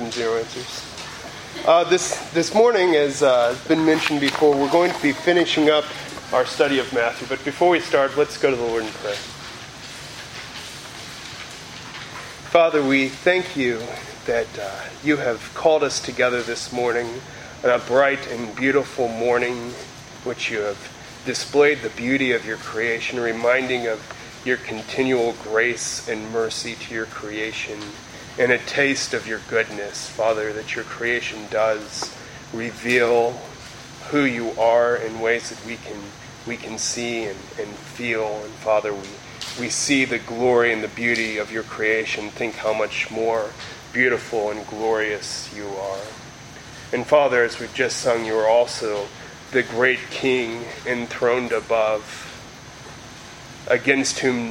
and zero answers. This morning, as been mentioned before, we're going to be finishing up our study of Matthew. But before we start, let's go to the Lord in prayer. Father, we thank you that you have called us together this morning on a bright and beautiful morning, which you have displayed the beauty of your creation, reminding of your continual grace and mercy to your creation, and a taste of your goodness, Father, that your creation does reveal who you are in ways that we can see and feel. And Father, we see the glory and the beauty of your creation. Think how much more beautiful and glorious you are. And Father, as we've just sung, you are also the great King enthroned above, against whom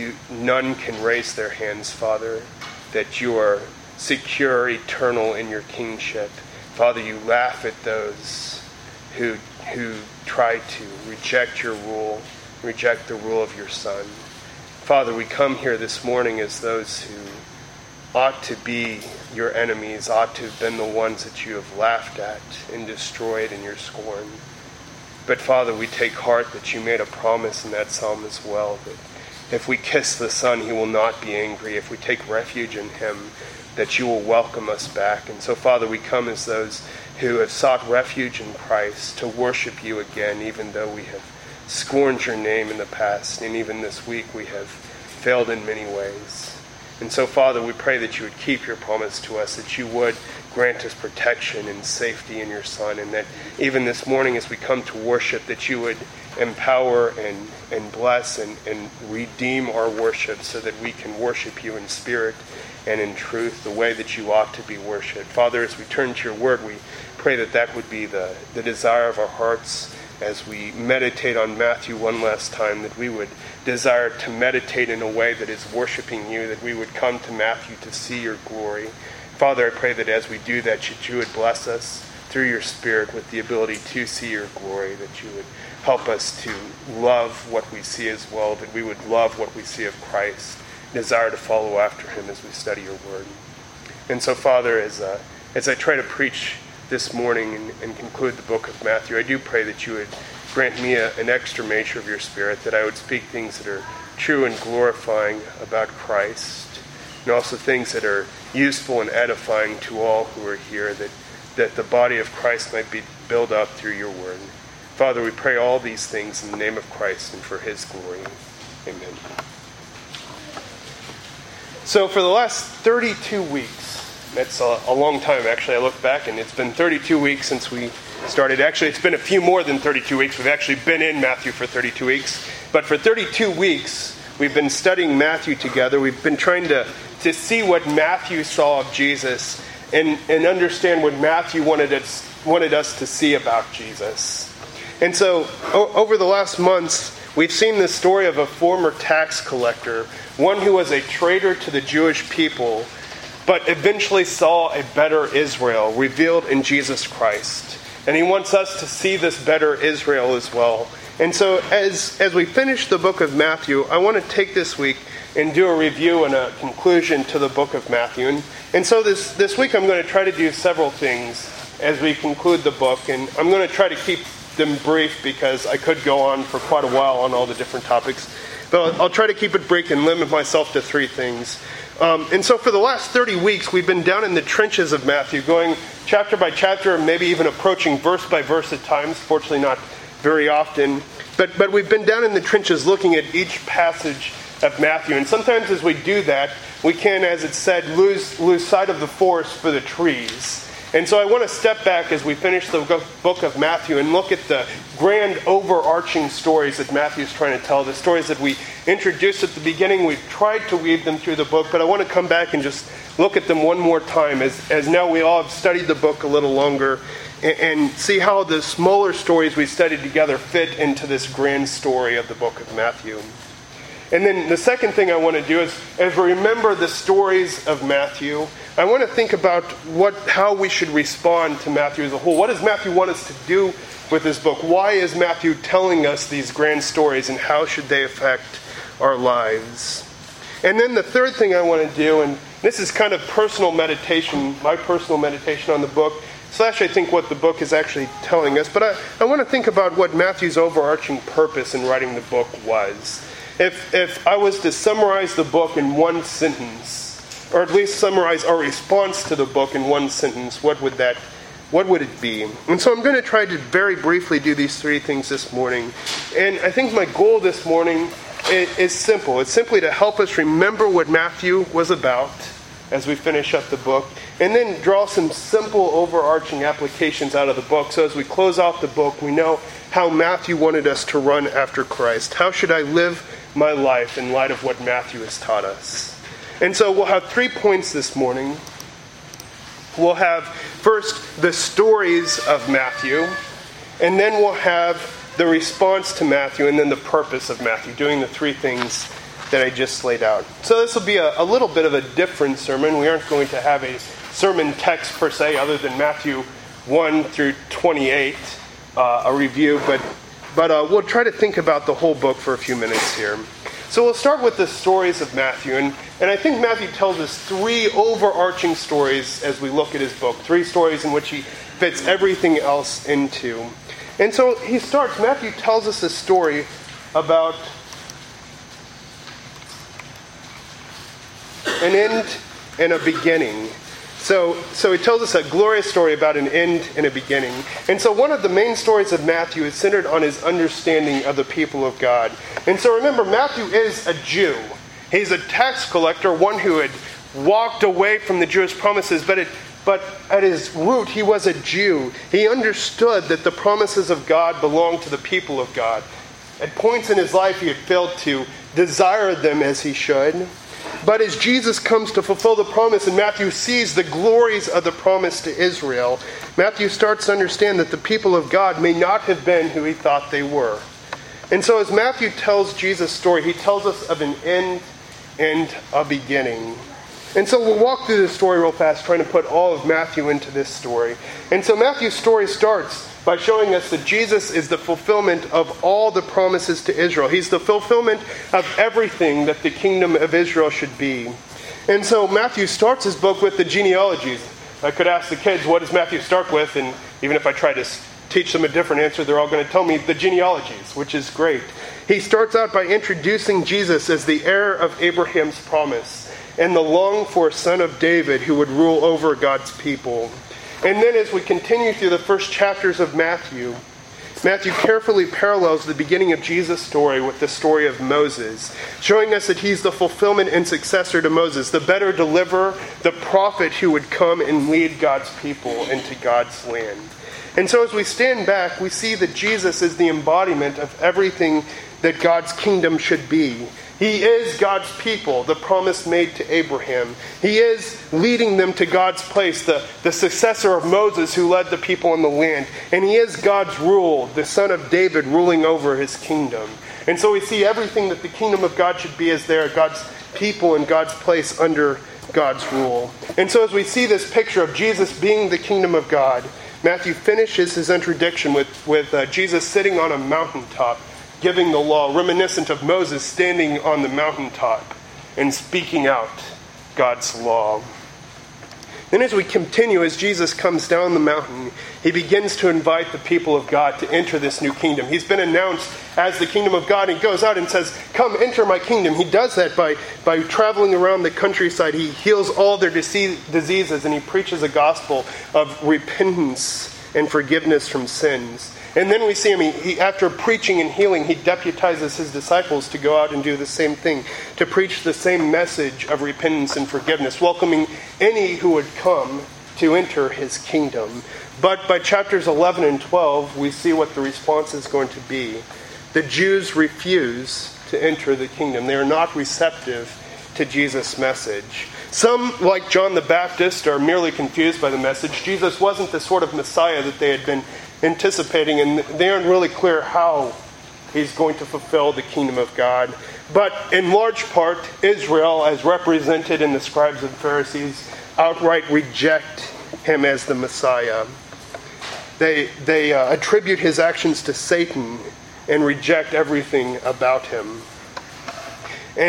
none can raise their hands, Father, that you are secure, eternal in your kingship. Father, you laugh at those who try to reject your rule, reject the rule of your Son. Father, we come here this morning as those who ought to be your enemies, ought to have been the ones that you have laughed at and destroyed in your scorn. But Father, we take heart that you made a promise in that psalm as well, that if we kiss the Son, he will not be angry. If we take refuge in him, that you will welcome us back. And so, Father, we come as those who have sought refuge in Christ to worship you again, even though we have scorned your name in the past. And even this week we have failed in many ways. And so, Father, we pray that you would keep your promise to us, that you would grant us protection and safety in your Son, and that even this morning as we come to worship, that you would empower and bless and redeem our worship so that we can worship you in spirit and in truth, the way that you ought to be worshipped. Father, as we turn to your word, we pray that that would be the desire of our hearts as we meditate on Matthew one last time, that we would desire to meditate in a way that is worshiping you, that we would come to Matthew to see your glory. Father, I pray that as we do that, you would bless us through your Spirit with the ability to see your glory, that you would help us to love what we see as well, that we would love what we see of Christ, desire to follow after him as we study your word. And so, Father, as I try to preach this morning and conclude the book of Matthew, I do pray that you would grant me an extra measure of your Spirit, that I would speak things that are true and glorifying about Christ, and also things that are useful and edifying to all who are here, that the body of Christ might be built up through your word. Father, we pray all these things in the name of Christ and for his glory. Amen. So for the last 32 weeks, that's a long time actually, I look back and it's been 32 weeks since we started. Actually, it's been a few more than 32 weeks. We've actually been in Matthew for 32 weeks. But for 32 weeks, we've been studying Matthew together. We've been trying to see what Matthew saw of Jesus and understand what Matthew wanted us to see about Jesus. And so, over the last months, we've seen the story of a former tax collector, one who was a traitor to the Jewish people, but eventually saw a better Israel revealed in Jesus Christ. And he wants us to see this better Israel as well. And so, as we finish the book of Matthew, I want to take this week and do a review and a conclusion to the book of Matthew. And so this week I'm going to try to do several things as we conclude the book. And I'm going to try to keep them brief because I could go on for quite a while on all the different topics. But I'll try to keep it brief and limit myself to three things. And so for the last 30 weeks, we've been down in the trenches of Matthew, going chapter by chapter, maybe even approaching verse by verse at times. Fortunately, not very often. But we've been down in the trenches looking at each passage of Matthew. And sometimes as we do that, we can, as it said, lose sight of the forest for the trees. And so I want to step back as we finish the book of Matthew and look at the grand overarching stories that Matthew is trying to tell, the stories that we introduced at the beginning. We've tried to weave them through the book, but I want to come back and just look at them one more time as now we all have studied the book a little longer and see how the smaller stories we studied together fit into this grand story of the book of Matthew. And then the second thing I want to do is, as we remember the stories of Matthew, I want to think about how we should respond to Matthew as a whole. What does Matthew want us to do with this book? Why is Matthew telling us these grand stories, and how should they affect our lives? And then the third thing I want to do, and This is kind of personal meditation, my personal meditation on the book, / I think what the book is actually telling us. But I want to think about what Matthew's overarching purpose in writing the book was. If I was to summarize the book in one sentence, or at least summarize our response to the book in one sentence, what would it be? And so I'm going to try to very briefly do these three things this morning. And I think my goal this morning is simple. It's simply to help us remember what Matthew was about as we finish up the book, and then draw some simple overarching applications out of the book. So as we close out the book, we know how Matthew wanted us to run after Christ. How should I live my life in light of what Matthew has taught us? And so we'll have 3 points this morning. We'll have first the stories of Matthew, and then we'll have the response to Matthew, and then the purpose of Matthew, doing the three things that I just laid out. So this will be a little bit of a different sermon. We aren't going to have a sermon text per se, other than Matthew 1 through 28, a review, but we'll try to think about the whole book for a few minutes here. So we'll start with the stories of Matthew, and I think Matthew tells us three overarching stories as we look at his book, three stories in which he fits everything else into. And so Matthew tells us a story about an end and a beginning. So he tells us a glorious story about an end and a beginning. And so one of the main stories of Matthew is centered on his understanding of the people of God. And so remember, Matthew is a Jew. He's a tax collector, one who had walked away from the Jewish promises, but at his root, he was a Jew. He understood that the promises of God belonged to the people of God. At points in his life, he had failed to desire them as he should. But as Jesus comes to fulfill the promise, and Matthew sees the glories of the promise to Israel, Matthew starts to understand that the people of God may not have been who he thought they were. And so as Matthew tells Jesus' story, he tells us of an end and a beginning. And so we'll walk through this story real fast, trying to put all of Matthew into this story. And so Matthew's story starts by showing us that Jesus is the fulfillment of all the promises to Israel. He's the fulfillment of everything that the kingdom of Israel should be. And so Matthew starts his book with the genealogies. I could ask the kids, what does Matthew start with? And even if I try to teach them a different answer, they're all going to tell me the genealogies, which is great. He starts out by introducing Jesus as the heir of Abraham's promise and the longed-for son of David who would rule over God's people. And then as we continue through the first chapters of Matthew carefully parallels the beginning of Jesus' story with the story of Moses, showing us that he's the fulfillment and successor to Moses, the better deliverer, the prophet who would come and lead God's people into God's land. And so as we stand back, we see that Jesus is the embodiment of everything that God's kingdom should be. He is God's people, the promise made to Abraham. He is leading them to God's place, the successor of Moses who led the people in the land. And he is God's rule, the son of David ruling over his kingdom. And so we see everything that the kingdom of God should be as there, God's people in God's place under God's rule. And so as we see this picture of Jesus being the kingdom of God, Matthew finishes his introduction with Jesus sitting on a mountaintop, giving the law, reminiscent of Moses standing on the mountaintop and speaking out God's law. Then as we continue, as Jesus comes down the mountain, he begins to invite the people of God to enter this new kingdom. He's been announced as the kingdom of God. He goes out and says, "Come, enter my kingdom." He does that by traveling around the countryside. He heals all their diseases, and he preaches a gospel of repentance and forgiveness from sins. And then we see him, after preaching and healing, he deputizes his disciples to go out and do the same thing, to preach the same message of repentance and forgiveness, welcoming any who would come to enter his kingdom. But by chapters 11 and 12, we see what the response is going to be. The Jews refuse to enter the kingdom. They are not receptive to Jesus' message. Some, like John the Baptist, are merely confused by the message. Jesus wasn't the sort of Messiah that they had been anticipating, and they aren't really clear how he's going to fulfill the kingdom of God. But in large part, Israel, as represented in the scribes and Pharisees, outright reject him as the Messiah. They attribute his actions to Satan and reject everything about him. And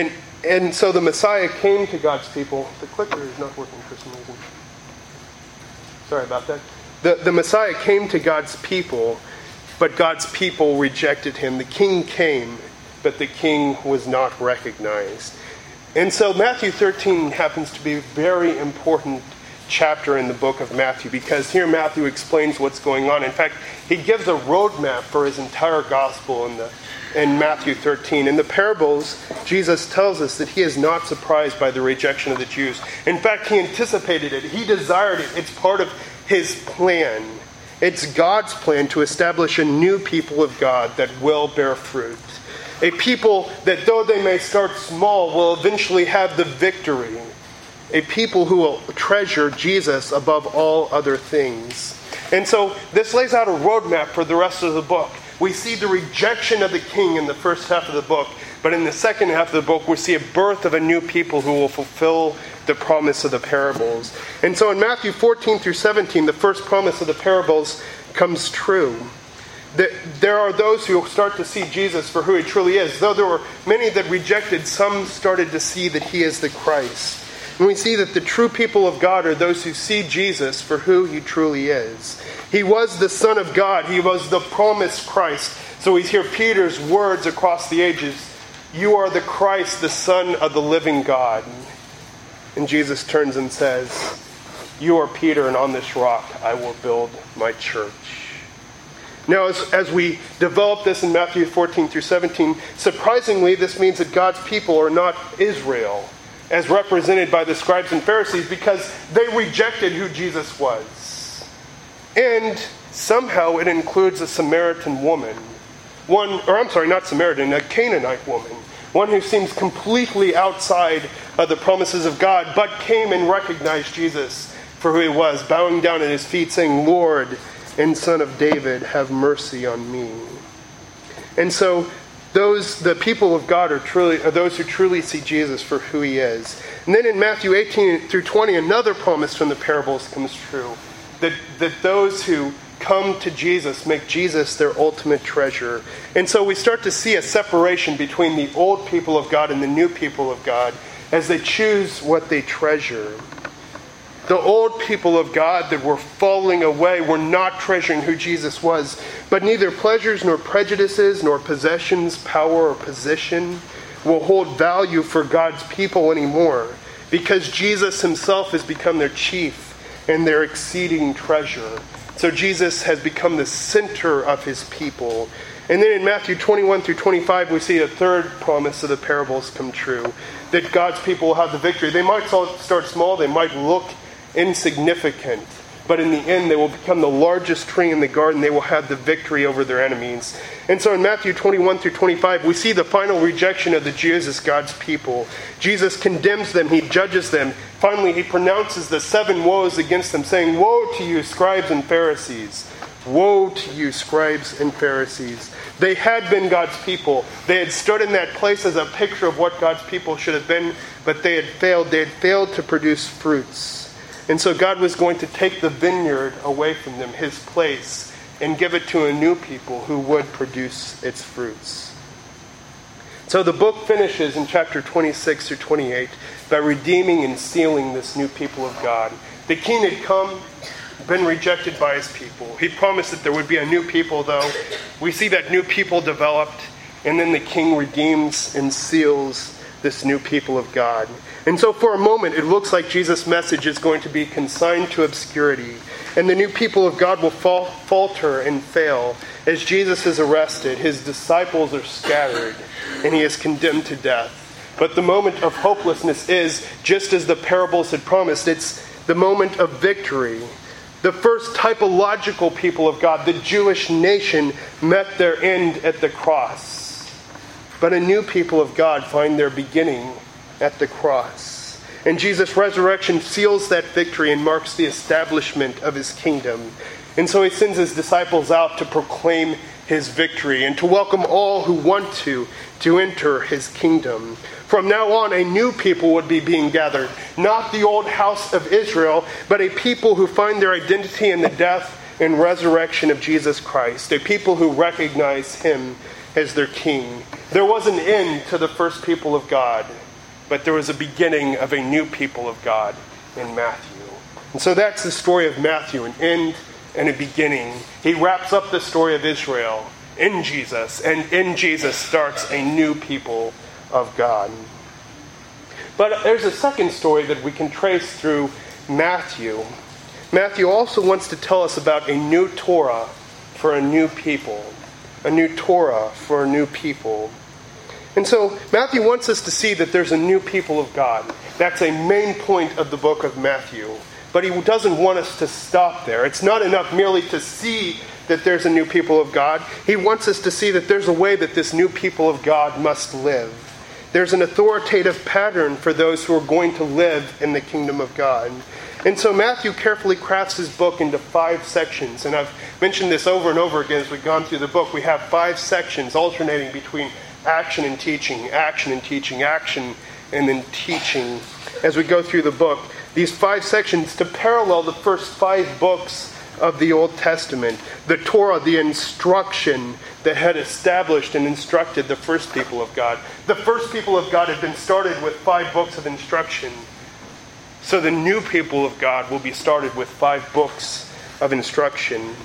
And so the Messiah came to God's people. The clicker is not working for some reason. Sorry about that. The Messiah came to God's people, but God's people rejected him. The king came, but the king was not recognized. And so Matthew 13 happens to be a very important chapter in the book of Matthew, because here Matthew explains what's going on. In fact, he gives a roadmap for his entire gospel in Matthew 13. In the parables, Jesus tells us that he is not surprised by the rejection of the Jews. In fact, he anticipated it. He desired it. It's part of his plan. It's God's plan to establish a new people of God that will bear fruit. A people that, though they may start small, will eventually have the victory. A people who will treasure Jesus above all other things. And so this lays out a roadmap for the rest of the book. We see the rejection of the king in the first half of the book, but in the second half of the book we see a birth of a new people who will fulfill the promise of the parables. And so in Matthew 14 through 17, the first promise of the parables comes true. There are those who start to see Jesus for who he truly is. Though there were many that rejected, some started to see that he is the Christ. And we see that the true people of God are those who see Jesus for who he truly is. He was the Son of God. He was the promised Christ. So we hear Peter's words across the ages. You are the Christ, the Son of the living God. And Jesus turns and says, you are Peter, and on this rock I will build my church. Now, as we develop this in Matthew 14 through 17, surprisingly, this means that God's people are not Israel, as represented by the scribes and Pharisees, because they rejected who Jesus was. And somehow it includes a Samaritan woman. A Canaanite woman. One who seems completely outside of the promises of God, but came and recognized Jesus for who he was, bowing down at his feet, saying, Lord and Son of David, have mercy on me. And so the people of God are those who truly see Jesus for who he is. And then in Matthew 18 through 20, another promise from the parables comes true. That those who come to Jesus make Jesus their ultimate treasure. And so we start to see a separation between the old people of God and the new people of God as they choose what they treasure. The old people of God that were falling away were not treasuring who Jesus was, but neither pleasures nor prejudices nor possessions, power or position will hold value for God's people anymore, because Jesus himself has become their chief and their exceeding treasure. So Jesus has become the center of his people. And then in Matthew 21 through 25, we see a third promise of the parables come true, that God's people will have the victory. They might start small, they might look insignificant, but in the end they will become the largest tree in the garden. They will have the victory over their enemies. And so in Matthew 21 through 25, we see the final rejection of the Jews as God's people. Jesus condemns them, he judges them. Finally, he pronounces the 7 woes against them, saying, Woe to you, scribes and Pharisees! Woe to you, scribes and Pharisees! They had been God's people. They had stood in that place as a picture of what God's people should have been, but they had failed. They had failed to produce fruits. And so God was going to take the vineyard away from them, his place, and give it to a new people who would produce its fruits. So the book finishes in chapter 26 through 28 by redeeming and sealing this new people of God. The king had come, been rejected by his people. He promised that there would be a new people, though. We see that new people developed, and then the king redeems and seals this new people of God. And so for a moment, it looks like Jesus' message is going to be consigned to obscurity, and the new people of God will falter and fail as Jesus is arrested, his disciples are scattered, and he is condemned to death. But the moment of hopelessness is, just as the parables had promised, it's the moment of victory. The first typological people of God, the Jewish nation, met their end at the cross. But a new people of God find their beginning at the cross. And Jesus' resurrection seals that victory and marks the establishment of his kingdom. And so he sends his disciples out to proclaim his victory and to welcome all who want to enter his kingdom. From now on, a new people would be being gathered. Not the old house of Israel, but a people who find their identity in the death and resurrection of Jesus Christ. A people who recognize him as their king. There was an end to the first people of God. but there was a beginning of a new people of God in Matthew. And so that's the story of Matthew, an end and a beginning. He wraps up the story of Israel in Jesus, and in Jesus starts a new people of God. But there's a second story that we can trace through Matthew. Matthew also wants to tell us about a new Torah for a new people. A new Torah for a new people. And so Matthew wants us to see that there's a new people of God. That's a main point of the book of Matthew. But he doesn't want us to stop there. It's not enough merely to see that there's a new people of God. He wants us to see that there's a way that this new people of God must live. There's an authoritative pattern for those who are going to live in the kingdom of God. And so Matthew carefully crafts his book into 5 sections. And I've mentioned this over and over again as we've gone through the book. We have 5 sections alternating between action and teaching, action and teaching, action and then teaching as we go through the book. These 5 sections to parallel the first 5 books of the Old Testament. The Torah, the instruction that had established and instructed the first people of God. The first people of God had been started with 5 books of instruction. So the new people of God will be started with 5 books of instruction.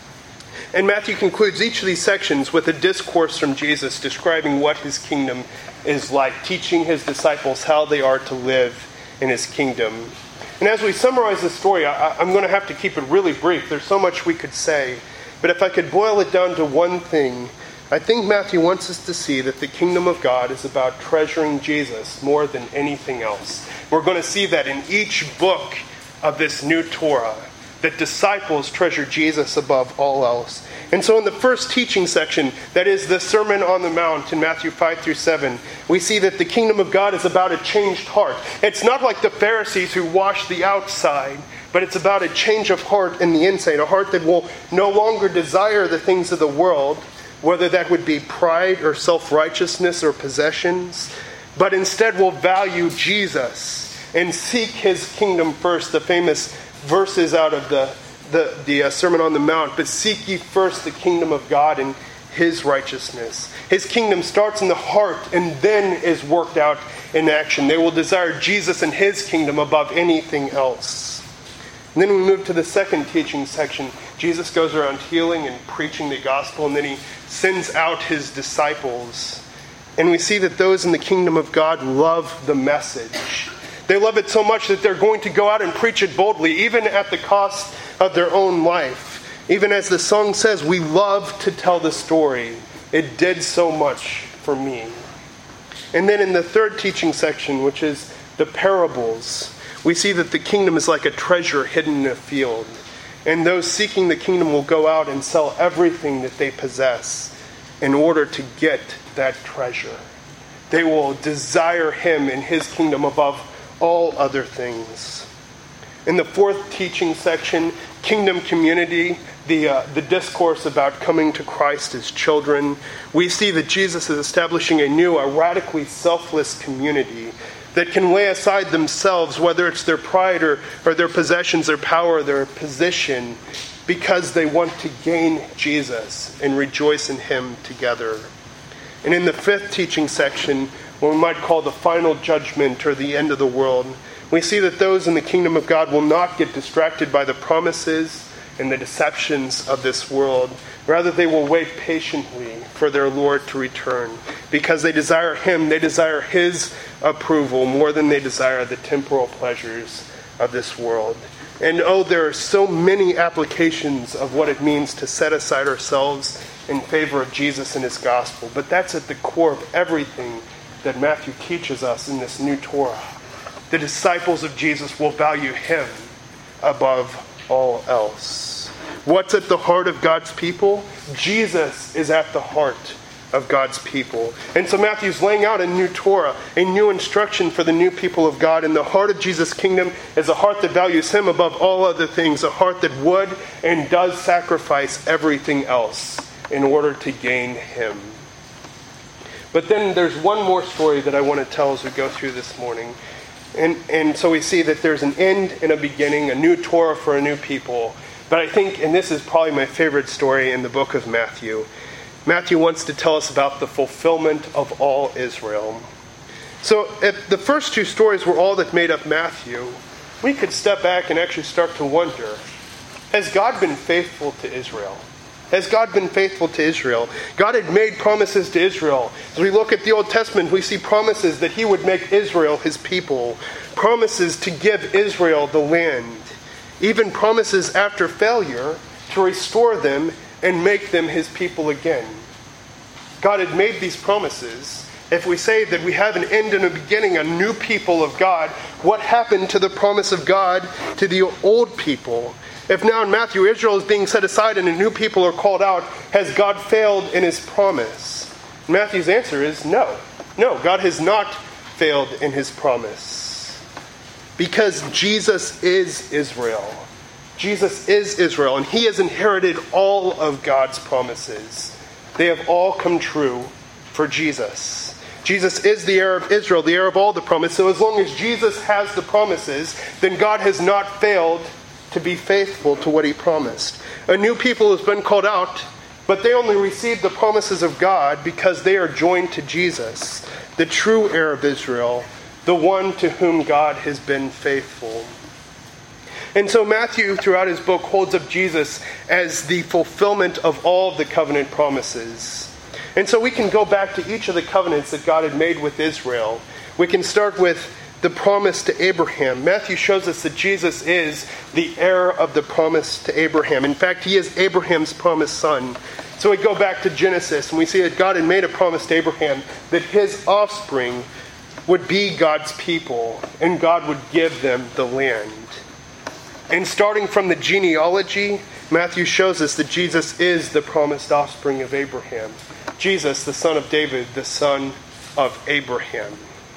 And Matthew concludes each of these sections with a discourse from Jesus describing what his kingdom is like, teaching his disciples how they are to live in his kingdom. And as we summarize the story, I'm going to have to keep it really brief. There's so much we could say. But if I could boil it down to one thing, I think Matthew wants us to see that the kingdom of God is about treasuring Jesus more than anything else. We're going to see that in each book of this new Torah, that disciples treasure Jesus above all else. And so in the first teaching section, that is the Sermon on the Mount in Matthew 5 through 7, we see that the kingdom of God is about a changed heart. It's not like the Pharisees who wash the outside, but it's about a change of heart in the inside, a heart that will no longer desire the things of the world, whether that would be pride or self-righteousness or possessions, but instead will value Jesus and seek his kingdom first. The famous verses out of the Sermon on the Mount, but seek ye first the kingdom of God and his righteousness. His kingdom starts in the heart and then is worked out in action. They will desire Jesus and his kingdom above anything else. And then we move to the second teaching section. Jesus goes around healing and preaching the gospel, and then he sends out his disciples. And we see that those in the kingdom of God love the message. They love it so much that they're going to go out and preach it boldly, even at the cost of their own life. Even as the song says, we love to tell the story. It did so much for me. And then in the third teaching section, which is the parables, we see that the kingdom is like a treasure hidden in a field. And those seeking the kingdom will go out and sell everything that they possess in order to get that treasure. They will desire him and his kingdom above all other things. In the fourth teaching section, kingdom community, the discourse about coming to Christ as children, we see that Jesus is establishing a radically selfless community that can lay aside themselves, whether it's their pride or their possessions, their power, their position, because they want to gain Jesus and rejoice in him together. And in the fifth teaching section, what we might call the final judgment or the end of the world, we see that those in the kingdom of God will not get distracted by the promises and the deceptions of this world. Rather, they will wait patiently for their Lord to return because they desire him. They desire his approval more than they desire the temporal pleasures of this world. And there are so many applications of what it means to set aside ourselves in favor of Jesus and his gospel. But that's at the core of everything that Matthew teaches us in this new Torah. The disciples of Jesus will value him above all else. What's at the heart of God's people? Jesus is at the heart of God's people. And so Matthew's laying out a new Torah, a new instruction for the new people of God. And the heart of Jesus' kingdom is a heart that values him above all other things, a heart that would and does sacrifice everything else in order to gain him. But then there's one more story that I want to tell as we go through this morning. And so we see that there's an end and a beginning, a new Torah for a new people. But I think, and this is probably my favorite story in the book of Matthew, Matthew wants to tell us about the fulfillment of all Israel. So if the first two stories were all that made up Matthew, we could step back and actually start to wonder, has God been faithful to Israel? Has God been faithful to Israel? God had made promises to Israel. As we look at the Old Testament, we see promises that he would make Israel his people. Promises to give Israel the land. Even promises after failure to restore them and make them his people again. God had made these promises. If we say that we have an end and a beginning, a new people of God, what happened to the promise of God to the old people? If now in Matthew, Israel is being set aside and a new people are called out, has God failed in his promise? Matthew's answer is no. No, God has not failed in his promise. Because Jesus is Israel. Jesus is Israel, and he has inherited all of God's promises. They have all come true for Jesus. Jesus is the heir of Israel, the heir of all the promise. So as long as Jesus has the promises, then God has not failed to be faithful to what he promised. A new people has been called out, but they only receive the promises of God because they are joined to Jesus, the true heir of Israel, the one to whom God has been faithful. And so Matthew, throughout his book, holds up Jesus as the fulfillment of all of the covenant promises. And so we can go back to each of the covenants that God had made with Israel. We can start with the promise to Abraham. Matthew shows us that Jesus is the heir of the promise to Abraham. In fact, he is Abraham's promised son. So we go back to Genesis and we see that God had made a promise to Abraham that his offspring would be God's people and God would give them the land. And starting from the genealogy, Matthew shows us that Jesus is the promised offspring of Abraham. Jesus, the son of David, the son of Abraham.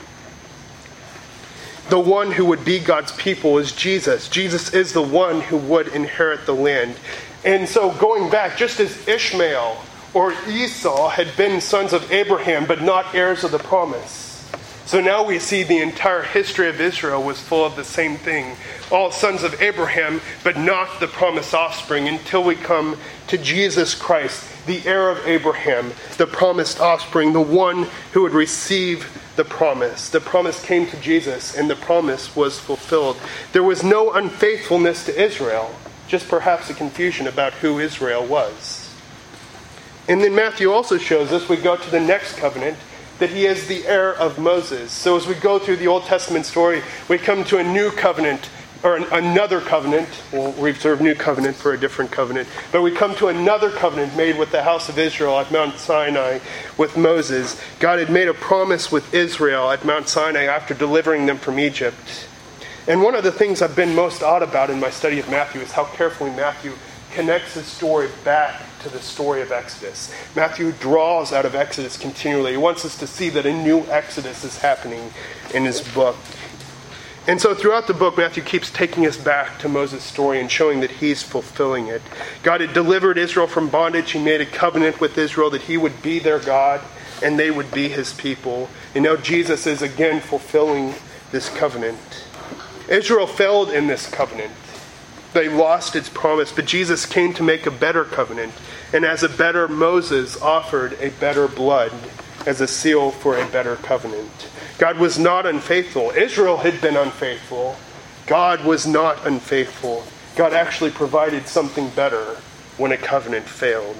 The one who would be God's people is Jesus. Jesus is the one who would inherit the land. And so going back, just as Ishmael or Esau had been sons of Abraham, but not heirs of the promise. So now we see the entire history of Israel was full of the same thing. All sons of Abraham, but not the promised offspring until we come to Jesus Christ, the heir of Abraham, the promised offspring, the one who would receive the promise. The promise came to Jesus, and the promise was fulfilled. There was no unfaithfulness to Israel, just perhaps a confusion about who Israel was. And then Matthew also shows us, we go to the next covenant, that he is the heir of Moses. So as we go through the Old Testament story, we come to a new covenant, or another covenant. We'll reserve new covenant for a different covenant. But we come to another covenant made with the house of Israel at Mount Sinai with Moses. God had made a promise with Israel at Mount Sinai after delivering them from Egypt. And one of the things I've been most odd about in my study of Matthew is how carefully Matthew connects his story back to the story of Exodus. Matthew draws out of Exodus continually. He wants us to see that a new Exodus is happening in his book. And so throughout the book, Matthew keeps taking us back to Moses' story and showing that he's fulfilling it. God had delivered Israel from bondage. He made a covenant with Israel that he would be their God and they would be his people. And now Jesus is again fulfilling this covenant. Israel failed in this covenant. They lost its promise, but Jesus came to make a better covenant. And as a better Moses offered a better blood as a seal for a better covenant. God was not unfaithful. Israel had been unfaithful. God was not unfaithful. God actually provided something better when a covenant failed.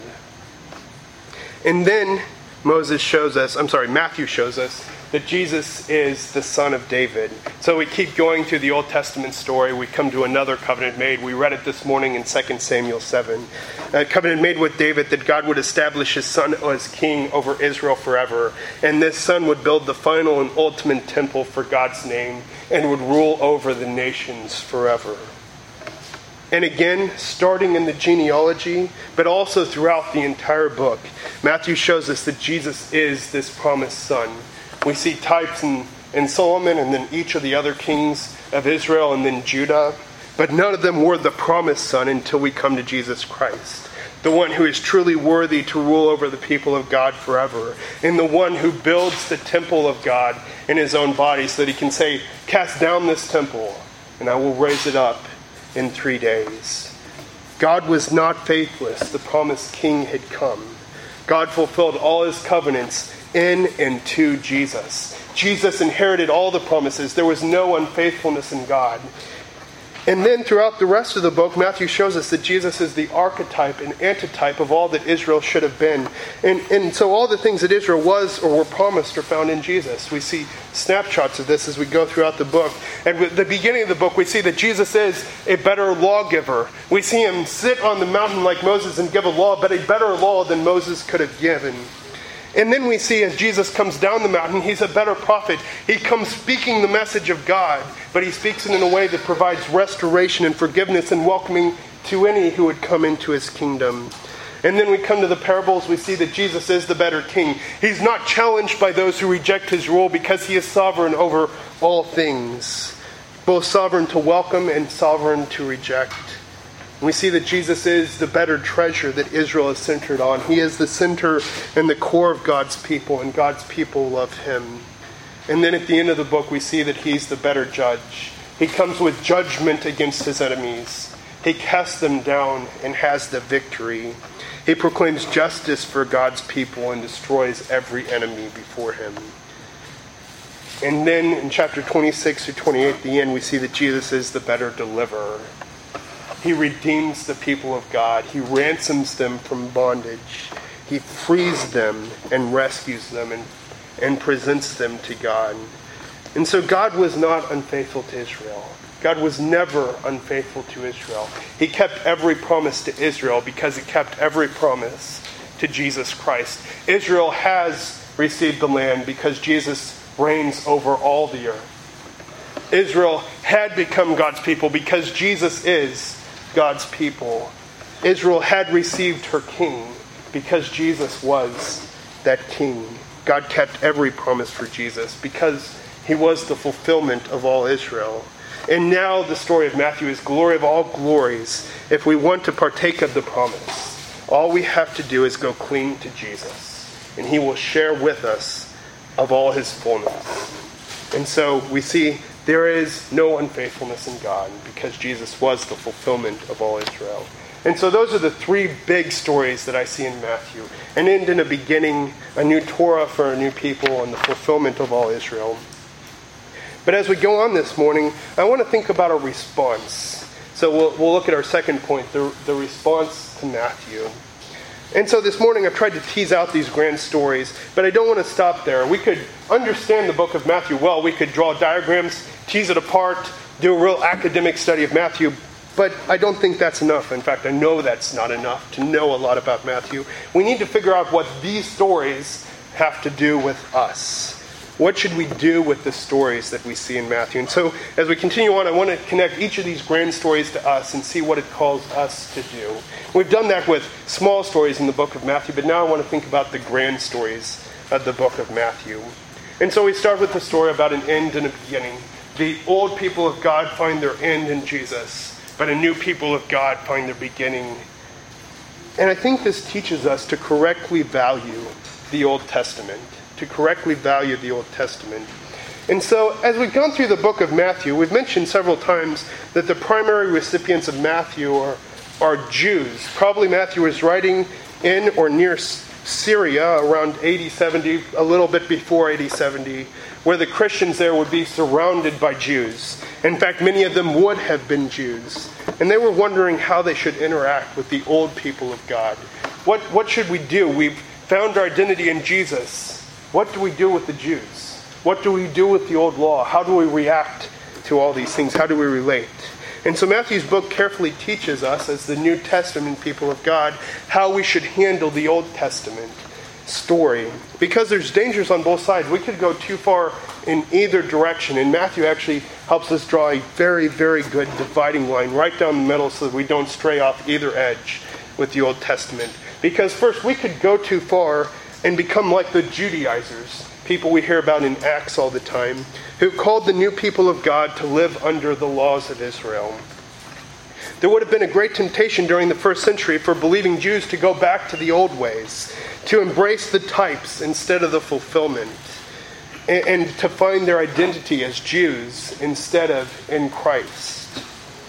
And then Matthew shows us that Jesus is the son of David. So we keep going through the Old Testament story. We come to another covenant made. We read it this morning in 2 Samuel 7. A covenant made with David that God would establish his son as king over Israel forever. And this son would build the final and ultimate temple for God's name and would rule over the nations forever. And again, starting in the genealogy, but also throughout the entire book, Matthew shows us that Jesus is this promised son. We see types in Solomon and then each of the other kings of Israel and then Judah. But none of them were the promised son until we come to Jesus Christ. The one who is truly worthy to rule over the people of God forever. And the one who builds the temple of God in his own body so that he can say, cast down this temple and I will raise it up in 3 days. God was not faithless. The promised king had come. God fulfilled all his covenants in and to Jesus. Jesus inherited all the promises. There was no unfaithfulness in God. And then throughout the rest of the book, Matthew shows us that Jesus is the archetype and antitype of all that Israel should have been. And so all the things that Israel was or were promised are found in Jesus. We see snapshots of this as we go throughout the book. And at the beginning of the book, we see that Jesus is a better lawgiver. We see him sit on the mountain like Moses and give a law, but a better law than Moses could have given. And then we see as Jesus comes down the mountain, he's a better prophet. He comes speaking the message of God, but he speaks it in a way that provides restoration and forgiveness and welcoming to any who would come into his kingdom. And then we come to the parables, we see that Jesus is the better king. He's not challenged by those who reject his rule because he is sovereign over all things, both sovereign to welcome and sovereign to reject. We see that Jesus is the better treasure that Israel is centered on. He is the center and the core of God's people, and God's people love him. And then at the end of the book, we see that he's the better judge. He comes with judgment against his enemies. He casts them down and has the victory. He proclaims justice for God's people and destroys every enemy before him. And then in chapter 26 through 28, at the end, we see that Jesus is the better deliverer. He redeems the people of God. He ransoms them from bondage. He frees them and rescues them and presents them to God. And so God was not unfaithful to Israel. God was never unfaithful to Israel. He kept every promise to Israel because he kept every promise to Jesus Christ. Israel has received the land because Jesus reigns over all the earth. Israel had become God's people because Jesus is God's people. Israel had received her king because Jesus was that king. God kept every promise for Jesus because he was the fulfillment of all Israel. And now the story of Matthew is glory of all glories. If we want to partake of the promise, all we have to do is go cling to Jesus, and he will share with us of all his fullness. And so we see there is no unfaithfulness in God because Jesus was the fulfillment of all Israel. And so those are the three big stories that I see in Matthew. An end and a beginning, a new Torah for a new people, and the fulfillment of all Israel. But as we go on this morning, I want to think about a response. So we'll look at our second point, the response to Matthew. And so this morning I've tried to tease out these grand stories, but I don't want to stop there. We could understand the book of Matthew well. We could draw diagrams, tease it apart, do a real academic study of Matthew, but I don't think that's enough. In fact, I know that's not enough to know a lot about Matthew. We need to figure out what these stories have to do with us. What should we do with the stories that we see in Matthew? And so as we continue on, I want to connect each of these grand stories to us and see what it calls us to do. We've done that with small stories in the book of Matthew, but now I want to think about the grand stories of the book of Matthew. And so we start with the story about an end and a beginning. The old people of God find their end in Jesus, but a new people of God find their beginning. And I think this teaches us to correctly value the Old Testament. And so, as we've gone through the book of Matthew, we've mentioned several times that the primary recipients of Matthew are Jews. Probably Matthew was writing in or near Syria around AD 70, a little bit before AD 70, where the Christians there would be surrounded by Jews. In fact, many of them would have been Jews. And they were wondering how they should interact with the old people of God. What should we do? We've found our identity in Jesus. What do we do with the Jews? What do we do with the old law? How do we react to all these things? How do we relate? And so Matthew's book carefully teaches us, as the New Testament people of God, how we should handle the Old Testament story. Because there's dangers on both sides. We could go too far in either direction. And Matthew actually helps us draw a very, very good dividing line right down the middle so that we don't stray off either edge with the Old Testament. Because first, we could go too far and become like the Judaizers, people we hear about in Acts all the time, who called the new people of God to live under the laws of Israel. There would have been a great temptation during the first century for believing Jews to go back to the old ways, to embrace the types instead of the fulfillment, and to find their identity as Jews instead of in Christ.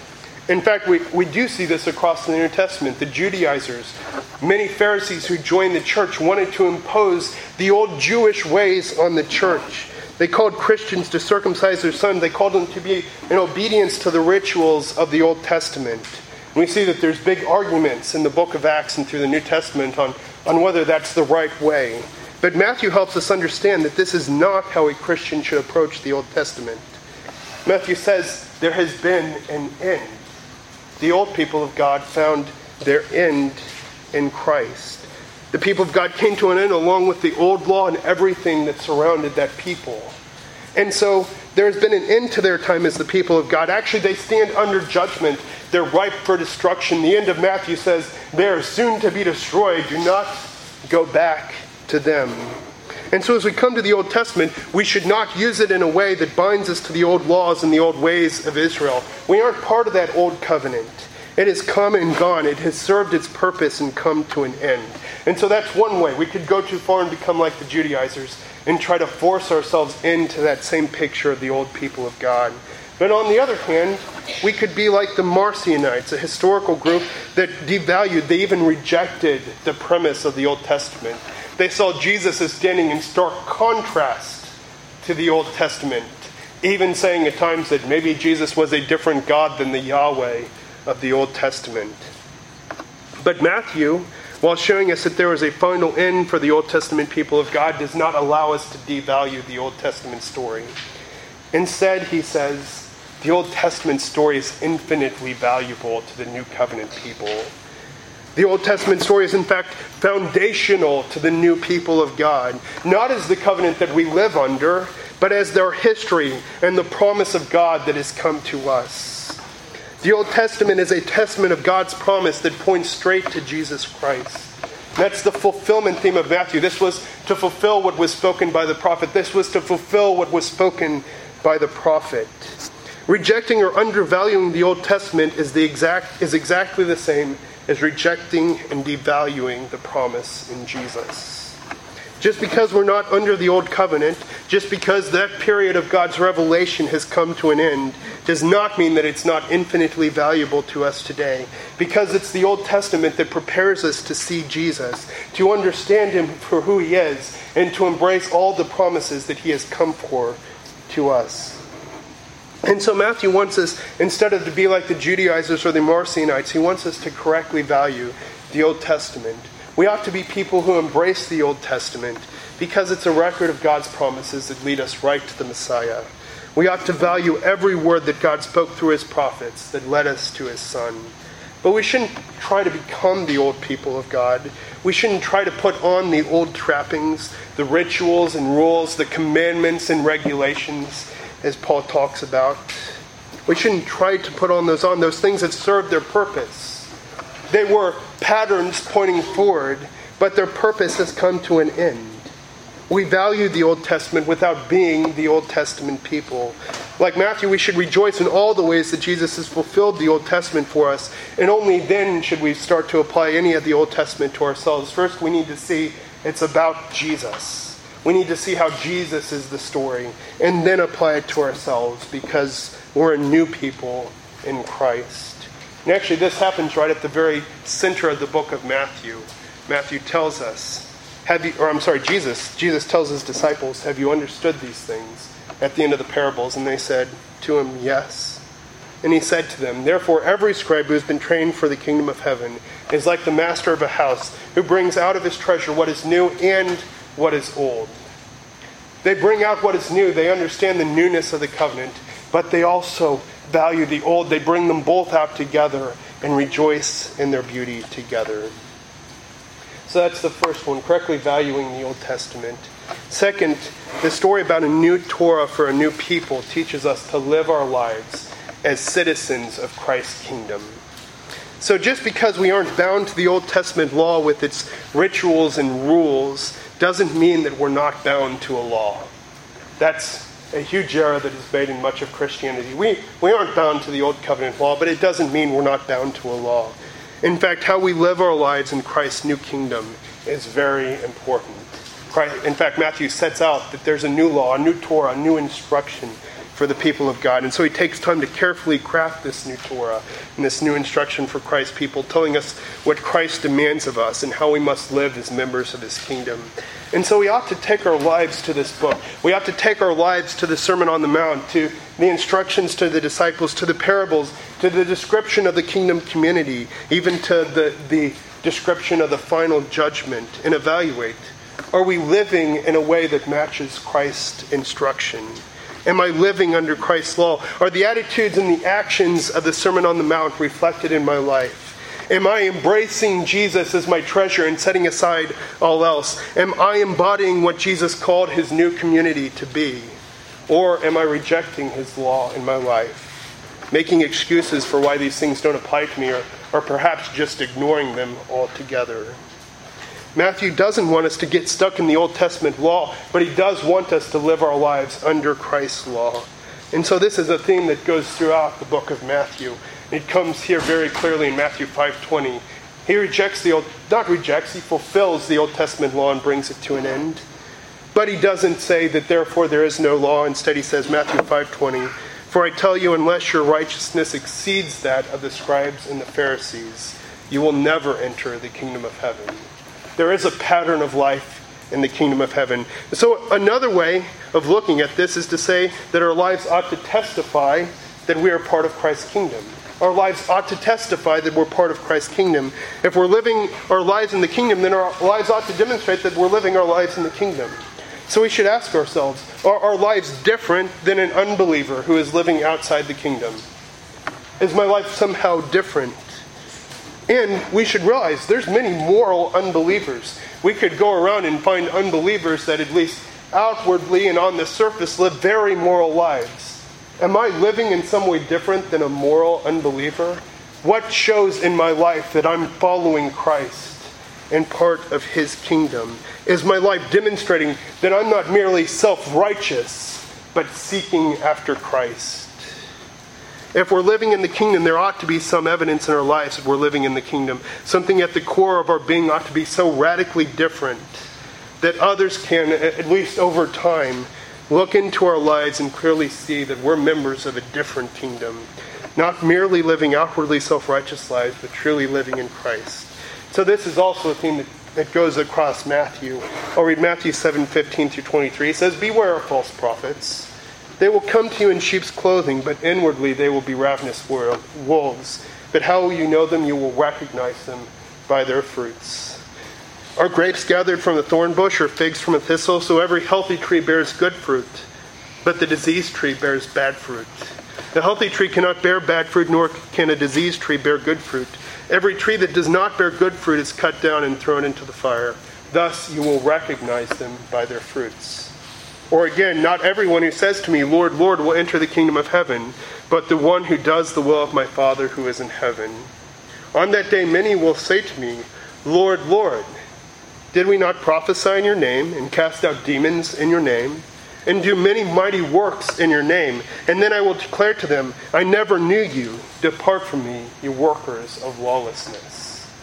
In fact, we do see this across the New Testament. The Judaizers, many Pharisees who joined the church, wanted to impose the old Jewish ways on the church. They called Christians to circumcise their sons. They called them to be in obedience to the rituals of the Old Testament. And we see that there's big arguments in the book of Acts and through the New Testament on whether that's the right way. But Matthew helps us understand that this is not how a Christian should approach the Old Testament. Matthew says there has been an end. The old people of God found their end in Christ. The people of God came to an end along with the old law and everything that surrounded that people. And so there has been an end to their time as the people of God. Actually, they stand under judgment. They're ripe for destruction. The end of Matthew says they are soon to be destroyed. Do not go back to them. And so as we come to the Old Testament, we should not use it in a way that binds us to the old laws and the old ways of Israel. We aren't part of that old covenant. It has come and gone. It has served its purpose and come to an end. And so that's one way. We could go too far and become like the Judaizers and try to force ourselves into that same picture of the old people of God. But on the other hand, we could be like the Marcionites, a historical group that devalued, they even rejected the premise of the Old Testament. They saw Jesus as standing in stark contrast to the Old Testament, even saying at times that maybe Jesus was a different God than the Yahweh of the Old Testament. But Matthew, while showing us that there is a final end for the Old Testament people of God, does not allow us to devalue the Old Testament story. Instead, he says, the Old Testament story is infinitely valuable to the New Covenant people. The Old Testament story is in fact foundational to the new people of God, not as the covenant that we live under, but as their history and the promise of God that has come to us. The Old Testament is a testament of God's promise that points straight to Jesus Christ. That's the fulfillment theme of Matthew. This was to fulfill what was spoken by the prophet. This was to fulfill what was spoken by the prophet. Rejecting or undervaluing the Old Testament is exactly the same as rejecting and devaluing the promise in Jesus. Just because we're not under the Old Covenant, just because that period of God's revelation has come to an end, does not mean that it's not infinitely valuable to us today. Because it's the Old Testament that prepares us to see Jesus, to understand Him for who He is, and to embrace all the promises that He has come for to us. And so Matthew wants us, instead of to be like the Judaizers or the Marcionites, he wants us to correctly value the Old Testament. We ought to be people who embrace the Old Testament because it's a record of God's promises that lead us right to the Messiah. We ought to value every word that God spoke through His prophets that led us to His Son. But we shouldn't try to become the old people of God. We shouldn't try to put on the old trappings, the rituals and rules, the commandments and regulations, as Paul talks about. We shouldn't try to put on those things that serve their purpose. They were patterns pointing forward, but their purpose has come to an end. We value the Old Testament without being the Old Testament people. Like Matthew, we should rejoice in all the ways that Jesus has fulfilled the Old Testament for us, and only then should we start to apply any of the Old Testament to ourselves. First, we need to see it's about Jesus. We need to see how Jesus is the story, and then apply it to ourselves, because we're a new people in Christ. And actually, this happens right at the very center of the book of Matthew. Matthew tells us, Jesus tells His disciples, have you understood these things? At the end of the parables, and they said to Him, yes. And He said to them, therefore every scribe who has been trained for the kingdom of heaven is like the master of a house, who brings out of his treasure what is new and what is old. They bring out what is new. They understand the newness of the covenant, but they also value the old. They bring them both out together and rejoice in their beauty together. So that's the first one, correctly valuing the Old Testament. Second, the story about a new Torah for a new people teaches us to live our lives as citizens of Christ's kingdom. So just because we aren't bound to the Old Testament law with its rituals and rules doesn't mean that we're not bound to a law. That's a huge error that is made in much of Christianity. We aren't bound to the Old Covenant law, but it doesn't mean we're not bound to a law. In fact, how we live our lives in Christ's new kingdom is very important. In fact, Matthew sets out that there's a new law, a new Torah, a new instruction for the people of God. And so he takes time to carefully craft this new Torah and this new instruction for Christ's people, telling us what Christ demands of us and how we must live as members of his kingdom. And so we ought to take our lives to this book. We ought to take our lives to the Sermon on the Mount, to the instructions to the disciples, to the parables, to the description of the kingdom community, even to the description of the final judgment, and evaluate. Are we living in a way that matches Christ's instruction? Am I living under Christ's law? Are the attitudes and the actions of the Sermon on the Mount reflected in my life? Am I embracing Jesus as my treasure and setting aside all else? Am I embodying what Jesus called his new community to be? Or am I rejecting his law in my life? Making excuses for why these things don't apply to me, or perhaps just ignoring them altogether. Matthew doesn't want us to get stuck in the Old Testament law, but he does want us to live our lives under Christ's law. And so this is a theme that goes throughout the book of Matthew. It comes here very clearly in Matthew 5:20. He he fulfills the Old Testament law and brings it to an end. But he doesn't say that therefore there is no law. Instead he says, Matthew 5:20, "For I tell you, unless your righteousness exceeds that of the scribes and the Pharisees, you will never enter the kingdom of heaven." There is a pattern of life in the kingdom of heaven. So another way of looking at this is to say that our lives ought to testify that we are part of Christ's kingdom. Our lives ought to testify that we're part of Christ's kingdom. If we're living our lives in the kingdom, then our lives ought to demonstrate that we're living our lives in the kingdom. So we should ask ourselves, are our lives different than an unbeliever who is living outside the kingdom? Is my life somehow different? And we should realize there's many moral unbelievers. We could go around and find unbelievers that at least outwardly and on the surface live very moral lives. Am I living in some way different than a moral unbeliever? What shows in my life that I'm following Christ and part of his kingdom? Is my life demonstrating that I'm not merely self-righteous, but seeking after Christ? If we're living in the kingdom, there ought to be some evidence in our lives that we're living in the kingdom. Something at the core of our being ought to be so radically different that others can, at least over time, look into our lives and clearly see that we're members of a different kingdom. Not merely living outwardly self-righteous lives, but truly living in Christ. So this is also a theme that goes across Matthew. I'll read Matthew 7:15 through 23. It says, "Beware of false prophets. They will come to you in sheep's clothing, but inwardly they will be ravenous wolves. But how will you know them? You will recognize them by their fruits. Are grapes gathered from the thorn bush or figs from a thistle? So every healthy tree bears good fruit, but the diseased tree bears bad fruit. The healthy tree cannot bear bad fruit, nor can a diseased tree bear good fruit. Every tree that does not bear good fruit is cut down and thrown into the fire. Thus you will recognize them by their fruits. Or again, not everyone who says to me, 'Lord, Lord,' will enter the kingdom of heaven, but the one who does the will of my Father who is in heaven. On that day many will say to me, 'Lord, Lord, did we not prophesy in your name, and cast out demons in your name, and do many mighty works in your name?' And then I will declare to them, 'I never knew you. Depart from me, you workers of lawlessness.'"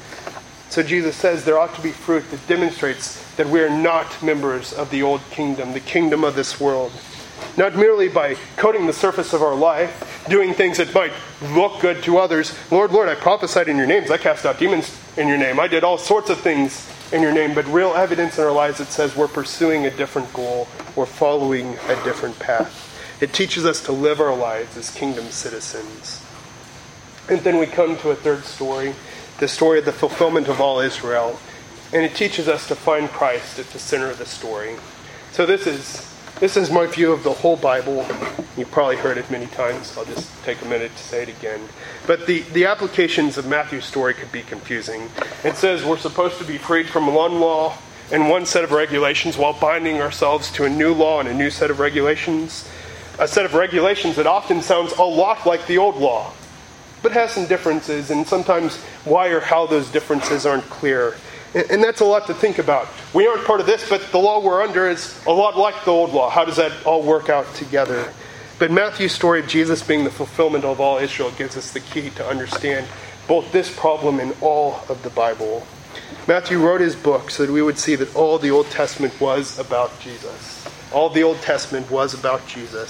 So Jesus says there ought to be fruit that demonstrates that we are not members of the old kingdom, the kingdom of this world. Not merely by coating the surface of our life, doing things that might look good to others. "Lord, Lord, I prophesied in your names. I cast out demons in your name. I did all sorts of things in your name." But real evidence in our lives that says we're pursuing a different goal. We're following a different path. It teaches us to live our lives as kingdom citizens. And then we come to a third story, the story of the fulfillment of all Israel. And it teaches us to find Christ at the center of the story. So this is my view of the whole Bible. You've probably heard it many times. I'll just take a minute to say it again. But the applications of Matthew's story could be confusing. It says we're supposed to be freed from one law and one set of regulations while binding ourselves to a new law and a new set of regulations. A set of regulations that often sounds a lot like the old law, but has some differences, and sometimes why or how those differences aren't clear. And that's a lot to think about. We aren't part of this, but the law we're under is a lot like the old law. How does that all work out together? But Matthew's story of Jesus being the fulfillment of all Israel gives us the key to understand both this problem and all of the Bible. Matthew wrote his book so that we would see that all the Old Testament was about Jesus. All the Old Testament was about Jesus.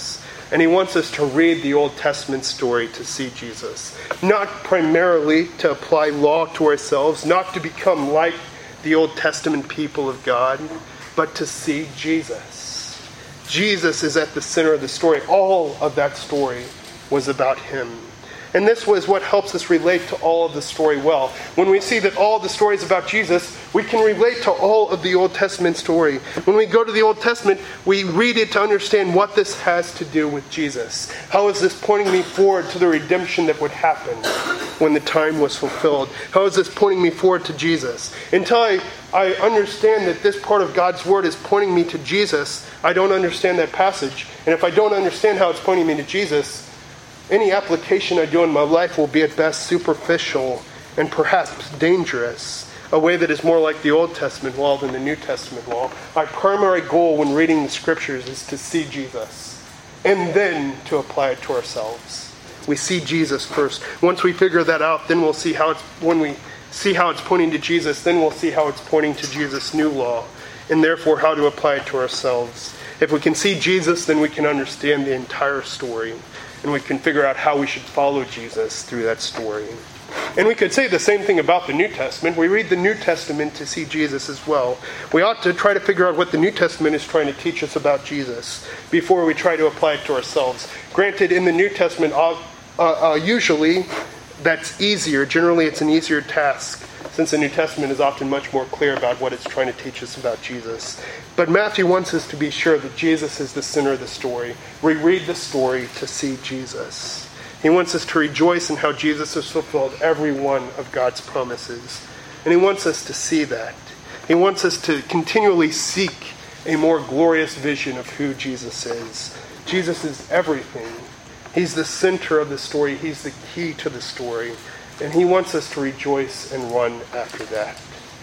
And he wants us to read the Old Testament story to see Jesus. Not primarily to apply law to ourselves, not to become like the Old Testament people of God, but to see Jesus. Jesus is at the center of the story. All of that story was about him. And this was what helps us relate to all of the story well. When we see that all the story is about Jesus, we can relate to all of the Old Testament story. When we go to the Old Testament, we read it to understand what this has to do with Jesus. How is this pointing me forward to the redemption that would happen when the time was fulfilled? How is this pointing me forward to Jesus? Until I understand that this part of God's Word is pointing me to Jesus, I don't understand that passage. And if I don't understand how it's pointing me to Jesus, any application I do in my life will be at best superficial and perhaps dangerous, a way that is more like the Old Testament law than the New Testament law. Our primary goal when reading the Scriptures is to see Jesus, and then to apply it to ourselves. We see Jesus first. Once we figure that out, then we'll see how when we see how it's pointing to Jesus, then we'll see how it's pointing to Jesus' new law, and therefore how to apply it to ourselves. If we can see Jesus, then we can understand the entire story. And we can figure out how we should follow Jesus through that story. And we could say the same thing about the New Testament. We read the New Testament to see Jesus as well. We ought to try to figure out what the New Testament is trying to teach us about Jesus before we try to apply it to ourselves. Granted, in the New Testament, usually that's easier. Generally, it's an easier task, since the New Testament is often much more clear about what it's trying to teach us about Jesus. But Matthew wants us to be sure that Jesus is the center of the story. We read the story to see Jesus. He wants us to rejoice in how Jesus has fulfilled every one of God's promises. And he wants us to see that. He wants us to continually seek a more glorious vision of who Jesus is. Jesus is everything. He's the center of the story. He's the key to the story. And he wants us to rejoice and run after that.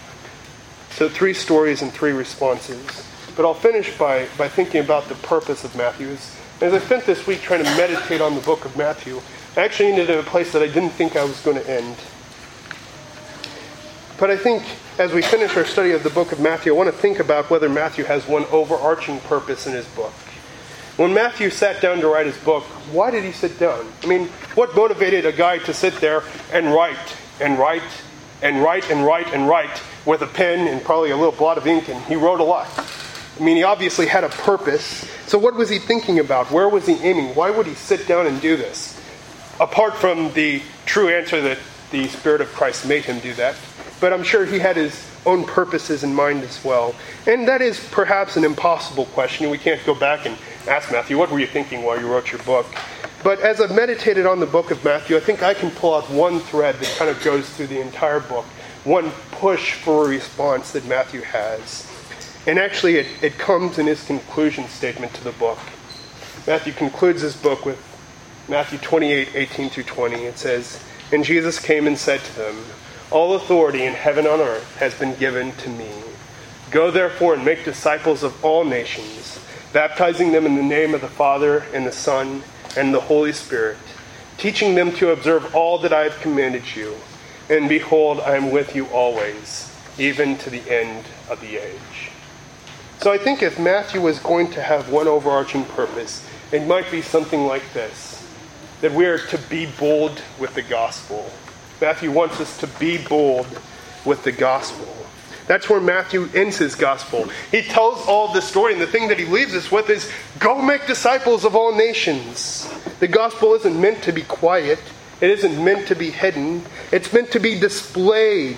So 3 stories and 3 responses. But I'll finish by thinking about the purpose of Matthew. As I spent this week trying to meditate on the book of Matthew, I actually ended in a place that I didn't think I was going to end. But I think as we finish our study of the book of Matthew, I want to think about whether Matthew has one overarching purpose in his book. When Matthew sat down to write his book, why did he sit down? I mean, what motivated a guy to sit there and write and write and write and write and write with a pen and probably a little blot of ink, and he wrote a lot? I mean, he obviously had a purpose. So what was he thinking about? Where was he aiming? Why would he sit down and do this? Apart from the true answer that the Spirit of Christ made him do that. But I'm sure he had his own purposes in mind as well. And that is perhaps an impossible question. We can't go back and ask Matthew, what were you thinking while you wrote your book? But as I've meditated on the book of Matthew, I think I can pull out one thread that kind of goes through the entire book. One push for a response that Matthew has. And actually it comes in his conclusion statement to the book. Matthew concludes his book with Matthew 28:18-20. It says, "And Jesus came and said to them, 'All authority in heaven and on earth has been given to me. Go therefore and make disciples of all nations, baptizing them in the name of the Father and the Son and the Holy Spirit, teaching them to observe all that I have commanded you. And behold, I am with you always, even to the end of the age.'" So I think if Matthew was going to have one overarching purpose, it might be something like this, that we are to be bold with the gospel. Matthew wants us to be bold with the gospel. That's where Matthew ends his gospel. He tells all the story, and the thing that he leaves us with is, go make disciples of all nations. The gospel isn't meant to be quiet. It isn't meant to be hidden. It's meant to be displayed.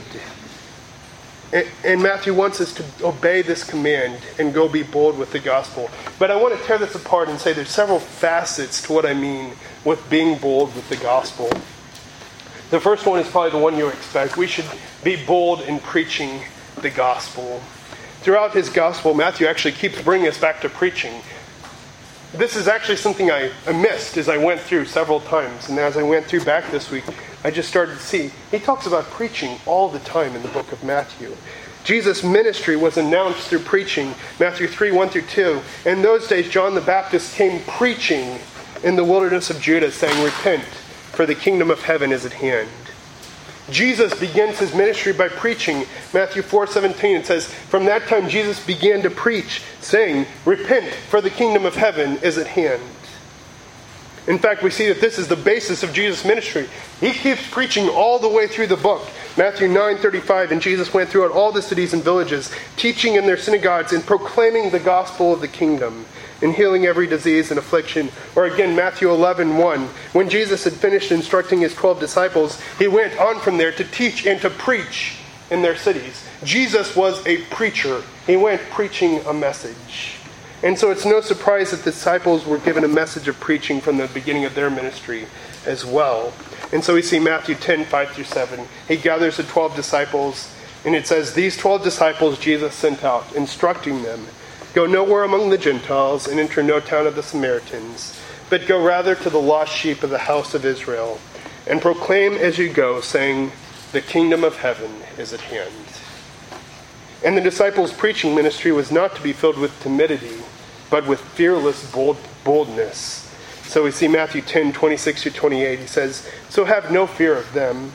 And Matthew wants us to obey this command and go be bold with the gospel. But I want to tear this apart and say there's several facets to what I mean with being bold with the gospel. The first one is probably the one you expect. We should be bold in preaching the gospel. Throughout his gospel, Matthew actually keeps bringing us back to preaching. This is actually something I missed as I went through several times. And as I went through back this week, I just started to see he talks about preaching all the time in the book of Matthew. Jesus' ministry was announced through preaching. Matthew 3:1-2. In those days, John the Baptist came preaching in the wilderness of Judah, saying, "Repent, for the kingdom of heaven is at hand." Jesus begins his ministry by preaching. Matthew 4:17, it says, "From that time Jesus began to preach, saying, 'Repent, for the kingdom of heaven is at hand.'" In fact, we see that this is the basis of Jesus' ministry. He keeps preaching all the way through the book. Matthew 9:35, and Jesus went throughout all the cities and villages, teaching in their synagogues and proclaiming the gospel of the kingdom, and healing every disease and affliction. Or again, Matthew 11:1, when Jesus had finished instructing his 12 disciples, he went on from there to teach and to preach in their cities. Jesus was a preacher. He went preaching a message. And so it's no surprise that the disciples were given a message of preaching from the beginning of their ministry as well. And so we see Matthew 10:5-7. He gathers the 12 disciples, and it says, "These 12 disciples Jesus sent out, instructing them, 'Go nowhere among the Gentiles, and enter no town of the Samaritans, but go rather to the lost sheep of the house of Israel, and proclaim as you go, saying, the kingdom of heaven is at hand.'" And the disciples' preaching ministry was not to be filled with timidity, but with fearless boldness. So we see Matthew 10:26-28. He says, "So have no fear of them.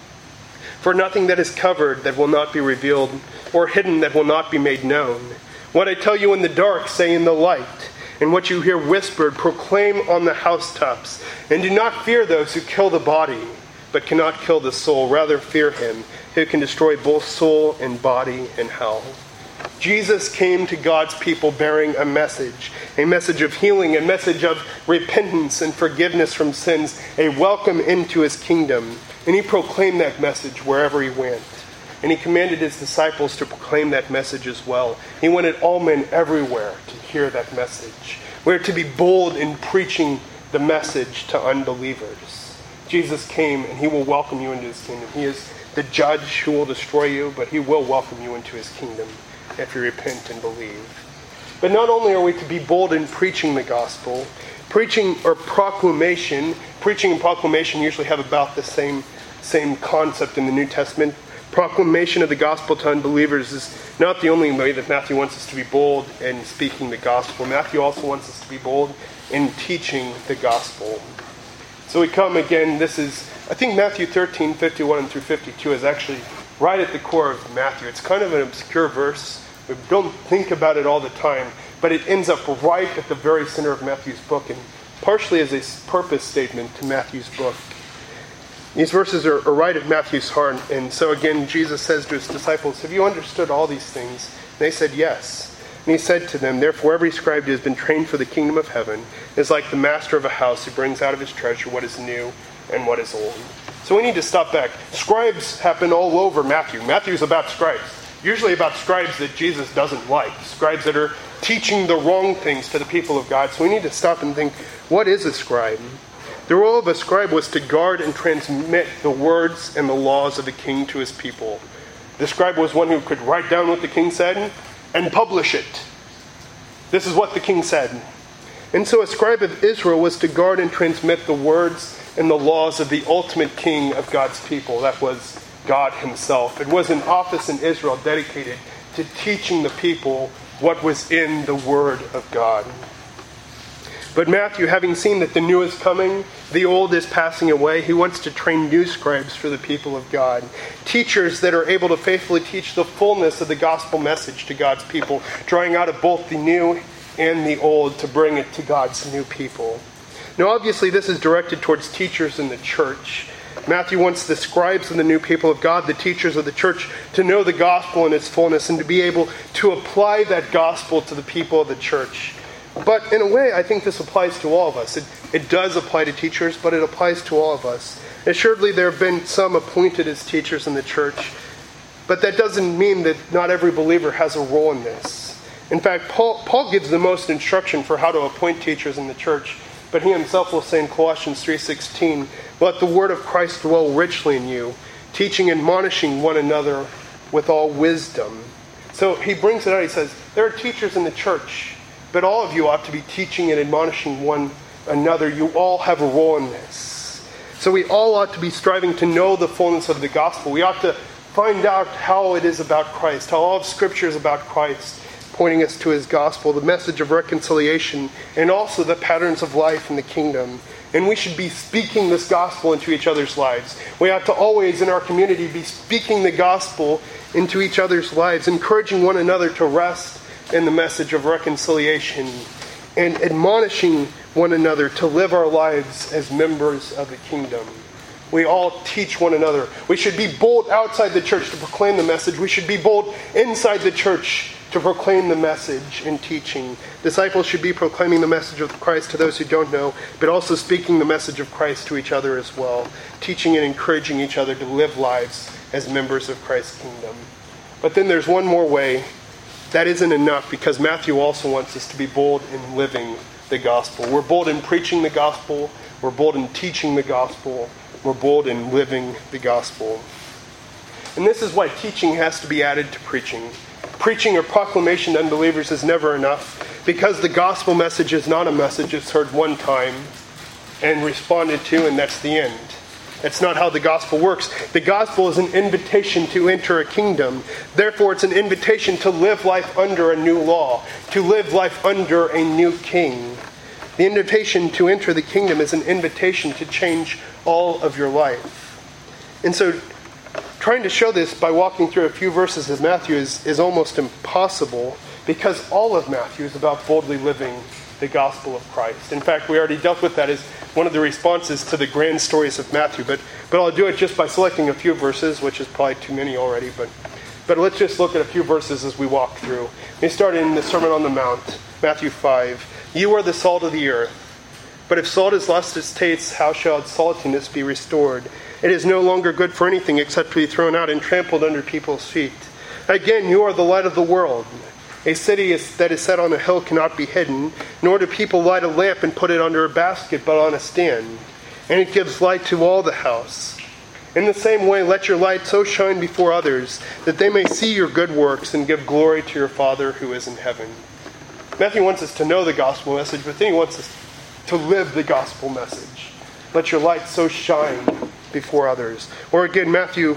For nothing that is covered that will not be revealed, or hidden that will not be made known. What I tell you in the dark, say in the light. And what you hear whispered, proclaim on the housetops. And do not fear those who kill the body, but cannot kill the soul. Rather fear him who can destroy both soul and body in hell." Jesus came to God's people bearing a message of healing, a message of repentance and forgiveness from sins, a welcome into his kingdom. And he proclaimed that message wherever he went. And he commanded his disciples to proclaim that message as well. He wanted all men everywhere to hear that message. We're to be bold in preaching the message to unbelievers. Jesus came and he will welcome you into his kingdom. He is the judge who will destroy you, but he will welcome you into his kingdom if you repent and believe. But not only are we to be bold in preaching the gospel, preaching and proclamation usually have about the same concept in the New Testament. Proclamation of the gospel to unbelievers is not the only way that Matthew wants us to be bold in speaking the gospel. Matthew also wants us to be bold in teaching the gospel. So we come again, I think Matthew 13:51-52 is actually right at the core of Matthew. It's kind of an obscure verse. We don't think about it all the time, but it ends up right at the very center of Matthew's book, and partially as a purpose statement to Matthew's book. These verses are right at Matthew's heart, and so again, Jesus says to his disciples, "Have you understood all these things?" And they said, "Yes." And he said to them, "Therefore every scribe who has been trained for the kingdom of heaven is like the master of a house who brings out of his treasure what is new and what is old." So we need to stop back. Scribes happen all over Matthew. Matthew's about scribes. Usually about scribes that Jesus doesn't like. Scribes that are teaching the wrong things to the people of God. So we need to stop and think, what is a scribe? The role of a scribe was to guard and transmit the words and the laws of the king to his people. The scribe was one who could write down what the king said and publish it. This is what the king said. And so a scribe of Israel was to guard and transmit the words and the laws of the ultimate king of God's people. That was God himself. It was an office in Israel dedicated to teaching the people what was in the Word of God. But Matthew, having seen that the new is coming, the old is passing away, he wants to train new scribes for the people of God. Teachers that are able to faithfully teach the fullness of the gospel message to God's people, drawing out of both the new and the old to bring it to God's new people. Now obviously this is directed towards teachers in the church. Matthew wants the scribes and the new people of God, the teachers of the church, to know the gospel in its fullness and to be able to apply that gospel to the people of the church. But in a way, I think this applies to all of us. It does apply to teachers, but it applies to all of us. Assuredly, there have been some appointed as teachers in the church, but that doesn't mean that not every believer has a role in this. In fact, Paul gives the most instruction for how to appoint teachers in the church, but he himself will say in Colossians 3:16, "Let the word of Christ dwell richly in you, teaching and admonishing one another with all wisdom." So he brings it out. He says, there are teachers in the church, but all of you ought to be teaching and admonishing one another. You all have a role in this. So we all ought to be striving to know the fullness of the gospel. We ought to find out how it is about Christ, how all of Scripture is about Christ, pointing us to his gospel, the message of reconciliation, and also the patterns of life in the kingdom. And we should be speaking this gospel into each other's lives. We ought to always in our community be speaking the gospel into each other's lives, encouraging one another to rest in the message of reconciliation and admonishing one another to live our lives as members of the kingdom. We all teach one another. We should be bold outside the church to proclaim the message. We should be bold inside the church to proclaim the message in teaching. Disciples should be proclaiming the message of Christ to those who don't know, but also speaking the message of Christ to each other as well, teaching and encouraging each other to live lives as members of Christ's kingdom. But then there's one more way. That isn't enough, because Matthew also wants us to be bold in living the gospel. We're bold in preaching the gospel. We're bold in teaching the gospel. We're bold in living the gospel. And this is why teaching has to be added to preaching. Preaching or proclamation to unbelievers is never enough, because the gospel message is not a message that's heard one time and responded to, and that's the end. That's not how the gospel works. The gospel is an invitation to enter a kingdom. Therefore, it's an invitation to live life under a new law, to live life under a new king. The invitation to enter the kingdom is an invitation to change all of your life. And so, trying to show this by walking through a few verses of Matthew is almost impossible, because all of Matthew is about boldly living the gospel of Christ. In fact, we already dealt with that as one of the responses to the grand stories of Matthew, but I'll do it just by selecting a few verses, which is probably too many already, but let's just look at a few verses as we walk through. We start in the Sermon on the Mount, Matthew 5. You are the salt of the earth, but if salt has lost its taste, how shall its saltiness be restored? It is no longer good for anything except to be thrown out and trampled under people's feet. Again, you are the light of the world. A city that is set on a hill cannot be hidden, nor do people light a lamp and put it under a basket, but on a stand, and it gives light to all the house. In the same way, let your light so shine before others, that they may see your good works and give glory to your Father who is in heaven. Matthew wants us to know the gospel message, but then he wants us to live the gospel message. Let your light so shine before others. Or again, Matthew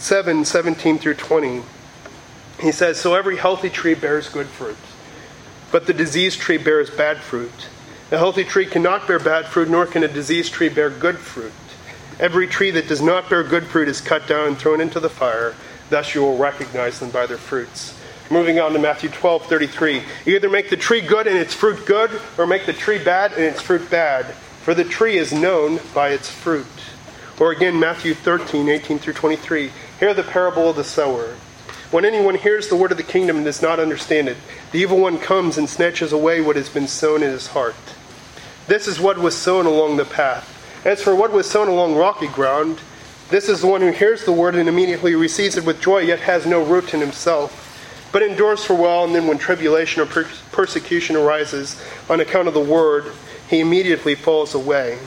7:17 through 20. He says, so every healthy tree bears good fruit, but the diseased tree bears bad fruit. A healthy tree cannot bear bad fruit, nor can a diseased tree bear good fruit. Every tree that does not bear good fruit is cut down and thrown into the fire. Thus you will recognize them by their fruits. Moving on to Matthew 12:33. Either make the tree good and its fruit good, or make the tree bad and its fruit bad. For the tree is known by its fruit. Or again, Matthew 13:18 through 23. Hear the parable of the sower. When anyone hears the word of the kingdom and does not understand it, the evil one comes and snatches away what has been sown in his heart. This is what was sown along the path. As for what was sown along rocky ground, this is the one who hears the word and immediately receives it with joy, yet has no root in himself, but endures for a while, and then when tribulation or persecution arises on account of the word, he immediately falls away.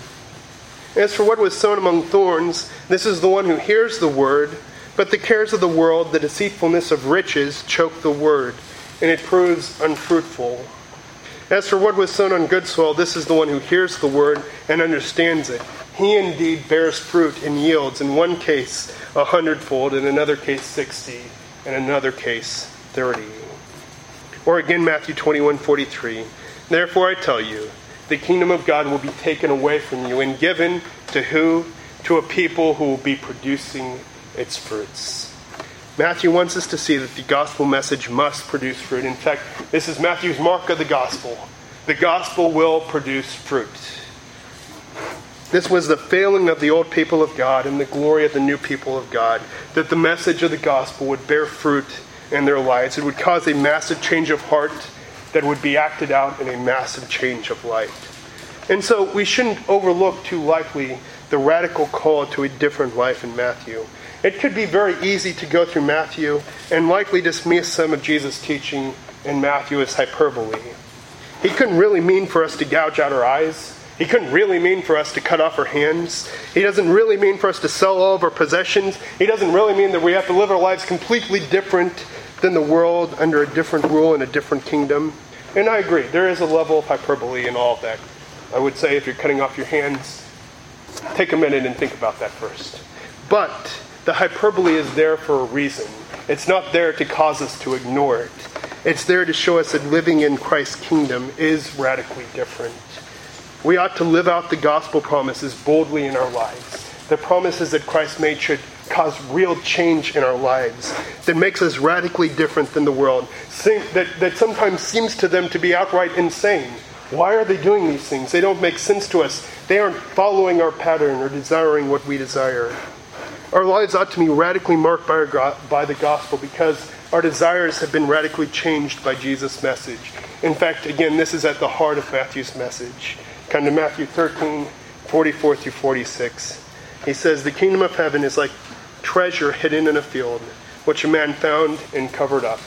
As for what was sown among thorns, this is the one who hears the word, but the cares of the world, the deceitfulness of riches, choke the word, and it proves unfruitful. As for what was sown on good soil, this is the one who hears the word and understands it. He indeed bears fruit and yields, in one case 100-fold, in another case 60, in another case 30. Or again, Matthew 21:43. Therefore I tell you, the kingdom of God will be taken away from you and given to who? To a people who will be producing its fruits. Matthew wants us to see that the gospel message must produce fruit. In fact, this is Matthew's mark of the gospel. The gospel will produce fruit. This was the failing of the old people of God and the glory of the new people of God, that the message of the gospel would bear fruit in their lives. It would cause a massive change of heart that would be acted out in a massive change of life. And so we shouldn't overlook too lightly the radical call to a different life in Matthew. It could be very easy to go through Matthew and likely dismiss some of Jesus' teaching in Matthew as hyperbole. He couldn't really mean for us to gouge out our eyes. He couldn't really mean for us to cut off our hands. He doesn't really mean for us to sell all of our possessions. He doesn't really mean that we have to live our lives completely different than the world, under a different rule in a different kingdom. And I agree, there is a level of hyperbole in all of that. I would say if you're cutting off your hands, take a minute and think about that first. But the hyperbole is there for a reason. It's not there to cause us to ignore it. It's there to show us that living in Christ's kingdom is radically different. We ought to live out the gospel promises boldly in our lives. The promises that Christ made should cause real change in our lives, that makes us radically different than the world, that sometimes seems to them to be outright insane. Why are they doing these things? They don't make sense to us. They aren't following our pattern or desiring what we desire. Our lives ought to be radically marked by the gospel because our desires have been radically changed by Jesus' message. In fact, again, this is at the heart of Matthew's message. Come to Matthew 13, 44 through 46. He says, "The kingdom of heaven is like treasure hidden in a field, which a man found and covered up.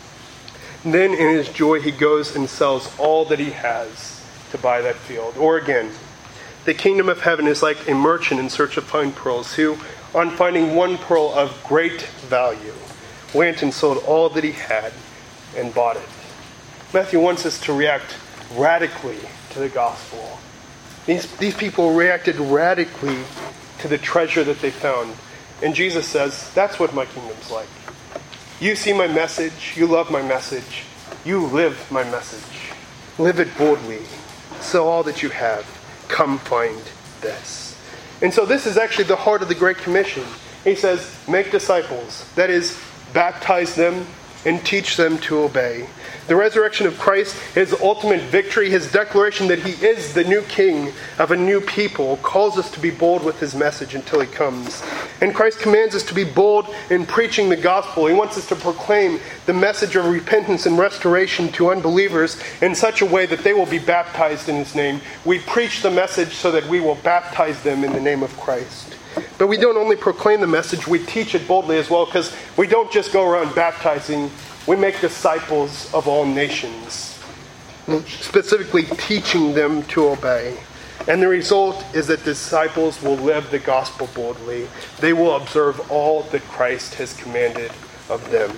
Then in his joy he goes and sells all that he has to buy that field." Or again, "The kingdom of heaven is like a merchant in search of fine pearls, who, on finding one pearl of great value, went and sold all that he had and bought it." Matthew wants us to react radically to the gospel. These people reacted radically to the treasure that they found. And Jesus says, that's what my kingdom's like. You see my message, you love my message, you live my message. Live it boldly. Sell all that you have. Come find this. And so this is actually the heart of the Great Commission. He says, make disciples. That is, baptize them and teach them to obey. The resurrection of Christ, his ultimate victory, his declaration that he is the new king of a new people, calls us to be bold with his message until he comes. And Christ commands us to be bold in preaching the gospel. He wants us to proclaim the message of repentance and restoration to unbelievers in such a way that they will be baptized in his name. We preach the message so that we will baptize them in the name of Christ. But we don't only proclaim the message, we teach it boldly as well, because we don't just go around baptizing. We make disciples of all nations, specifically teaching them to obey. And the result is that disciples will live the gospel boldly. They will observe all that Christ has commanded of them.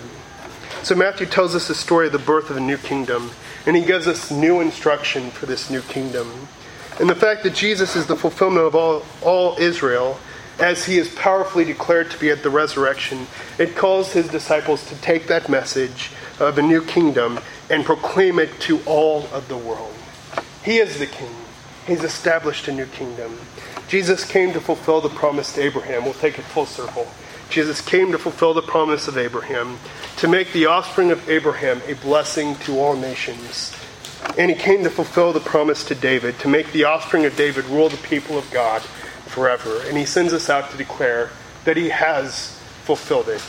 So Matthew tells us the story of the birth of a new kingdom, and he gives us new instruction for this new kingdom. And the fact that Jesus is the fulfillment of all Israel, as he is powerfully declared to be at the resurrection, it calls his disciples to take that message of a new kingdom and proclaim it to all of the world. He is the king. He's established a new kingdom. Jesus came to fulfill the promise to Abraham. We'll take it full circle. Jesus came to fulfill the promise of Abraham, to make the offspring of Abraham a blessing to all nations. And he came to fulfill the promise to David, to make the offspring of David rule the people of God forever. And he sends us out to declare that he has fulfilled it.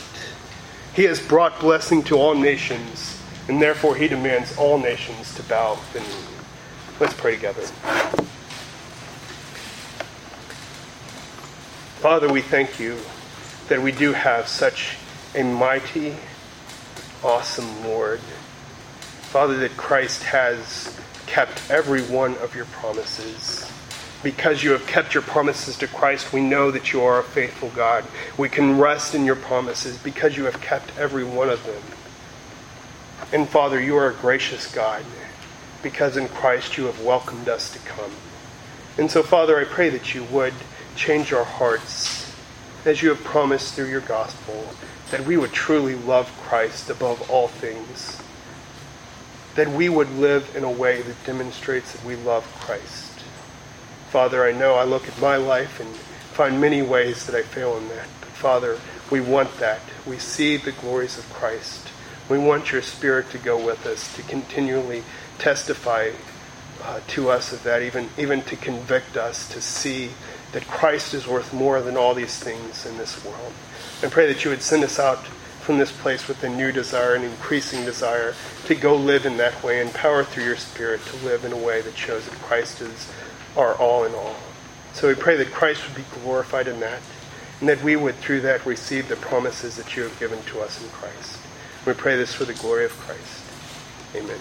He has brought blessing to all nations, and therefore he demands all nations to bow the knee. Let's pray together. Father, we thank you that we do have such a mighty, awesome Lord. Father, that Christ has kept every one of your promises. Because you have kept your promises to Christ, we know that you are a faithful God. We can rest in your promises because you have kept every one of them. And Father, you are a gracious God, because in Christ you have welcomed us to come. And so, Father, I pray that you would change our hearts, as you have promised through your gospel, that we would truly love Christ above all things, that we would live in a way that demonstrates that we love Christ. Father, I know I look at my life and find many ways that I fail in that. But Father, we want that. We see the glories of Christ. We want your Spirit to go with us, to continually testify to us of that, even to convict us, to see that Christ is worth more than all these things in this world. I pray that you would send us out from this place with a new desire, an increasing desire to go live in that way, empowered through your Spirit to live in a way that shows that Christ is our all in all. So we pray that Christ would be glorified in that, and that we would through that receive the promises that you have given to us in Christ. We pray this for the glory of Christ. Amen.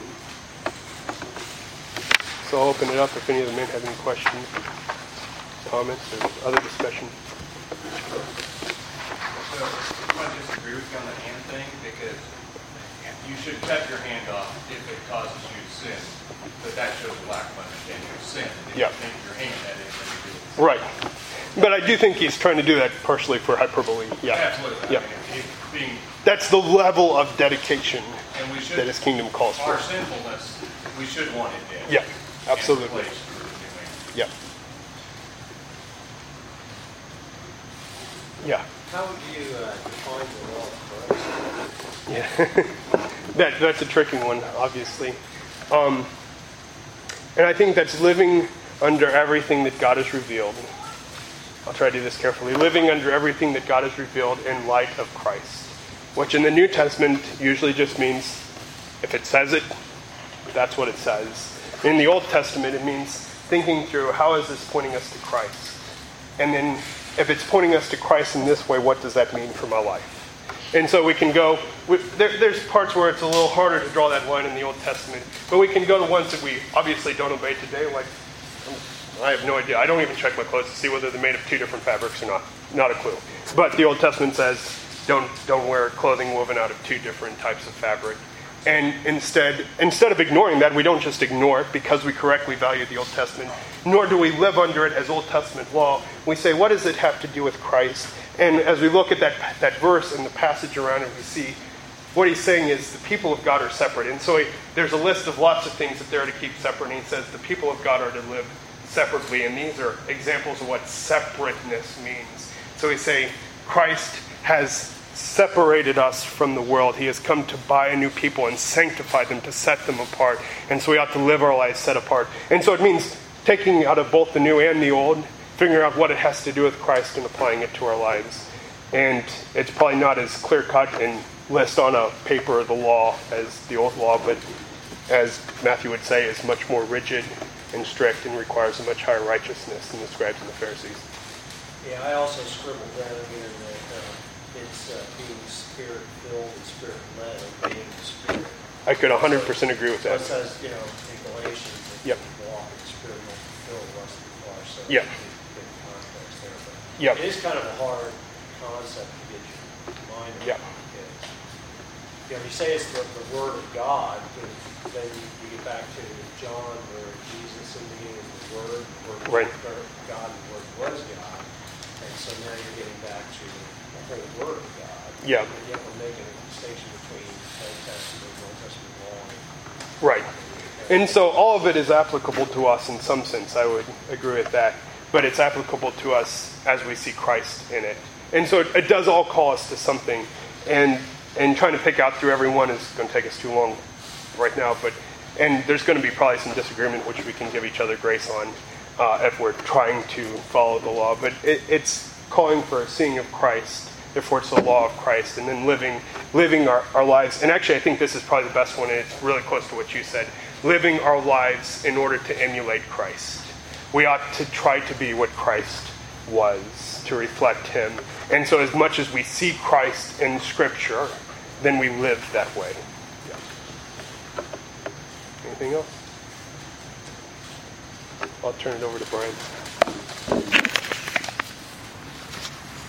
So I'll open it up if any of the men have any questions, comments, or other discussion. So I disagree with you on the hand thing, because you should cut your hand off if it causes you to sin. But that shows a lack of understanding of sin. If you think your hand had anything to do with sin. Right. But I do think he's trying to do that partially for hyperbole. Yeah. Absolutely. Yeah. I mean, that's the level of dedication and we should, that his kingdom calls for. Our sinfulness, we should want it dead. Yeah, absolutely. Yeah. Yeah. How would you define the law of Christ? Yeah. That's a tricky one, obviously. And I think that's living under everything that God has revealed. I'll try to do this carefully. Living under everything that God has revealed in light of Christ. Which in the New Testament usually just means, if it says it, that's what it says. In the Old Testament, it means thinking through, how is this pointing us to Christ? And then, if it's pointing us to Christ in this way, what does that mean for my life? And so we can go, there's parts where it's a little harder to draw that line in the Old Testament, but we can go to ones that we obviously don't obey today, like, I have no idea. I don't even check my clothes to see whether they're made of two different fabrics or not. Not a clue. But the Old Testament says, don't wear clothing woven out of two different types of fabric. And instead of ignoring that, we don't just ignore it because we correctly value the Old Testament, nor do we live under it as Old Testament law. We say, what does it have to do with Christ? And as we look at that verse and the passage around it, we see what he's saying is the people of God are separate. And so there's a list of lots of things that they're to keep separate. And he says the people of God are to live separately. And these are examples of what separateness means. So he's saying Christ has separated us from the world. He has come to buy a new people and sanctify them, to set them apart. And so we ought to live our lives set apart. And so it means taking out of both the new and the old, figuring out what it has to do with Christ and applying it to our lives. And it's probably not as clear-cut and list on a paper of the law as the old law, but as Matthew would say, is much more rigid and strict and requires a much higher righteousness than the scribes and the Pharisees. Yeah, I also scribbled down here that it's being spirit-filled and spirit-led, obeying the Spirit. I could 100% agree with that. It says, in Galatians, that Yep. you walk in the Spirit and not fulfill the lust of the flesh. So Yep. get context there. But Yep. it is kind of a hard concept to get your mind around. Yep. Because, you say it's the Word of God, but then you get back to John where Jesus in the beginning was the Word, Right. God, and the Word was God. And so now you're getting back to the whole Word of God. Yeah. And yet we're making a distinction between Old Testament and Old Testament law. Right. And so all of it is applicable to us in some sense. I would agree with that. But it's applicable to us as we see Christ in it. And so it does all call us to something. And trying to pick out through every one is going to take us too long right now. And there's going to be probably some disagreement, which we can give each other grace on if we're trying to follow the law. But it's calling for a seeing of Christ. Therefore, it's the law of Christ. And then living our lives. And actually, I think this is probably the best one. And it's really close to what you said. Living our lives in order to emulate Christ. We ought to try to be what Christ was, to reflect him. And so as much as we see Christ in Scripture, then we live that way. Yeah. Anything else? I'll turn it over to Brian.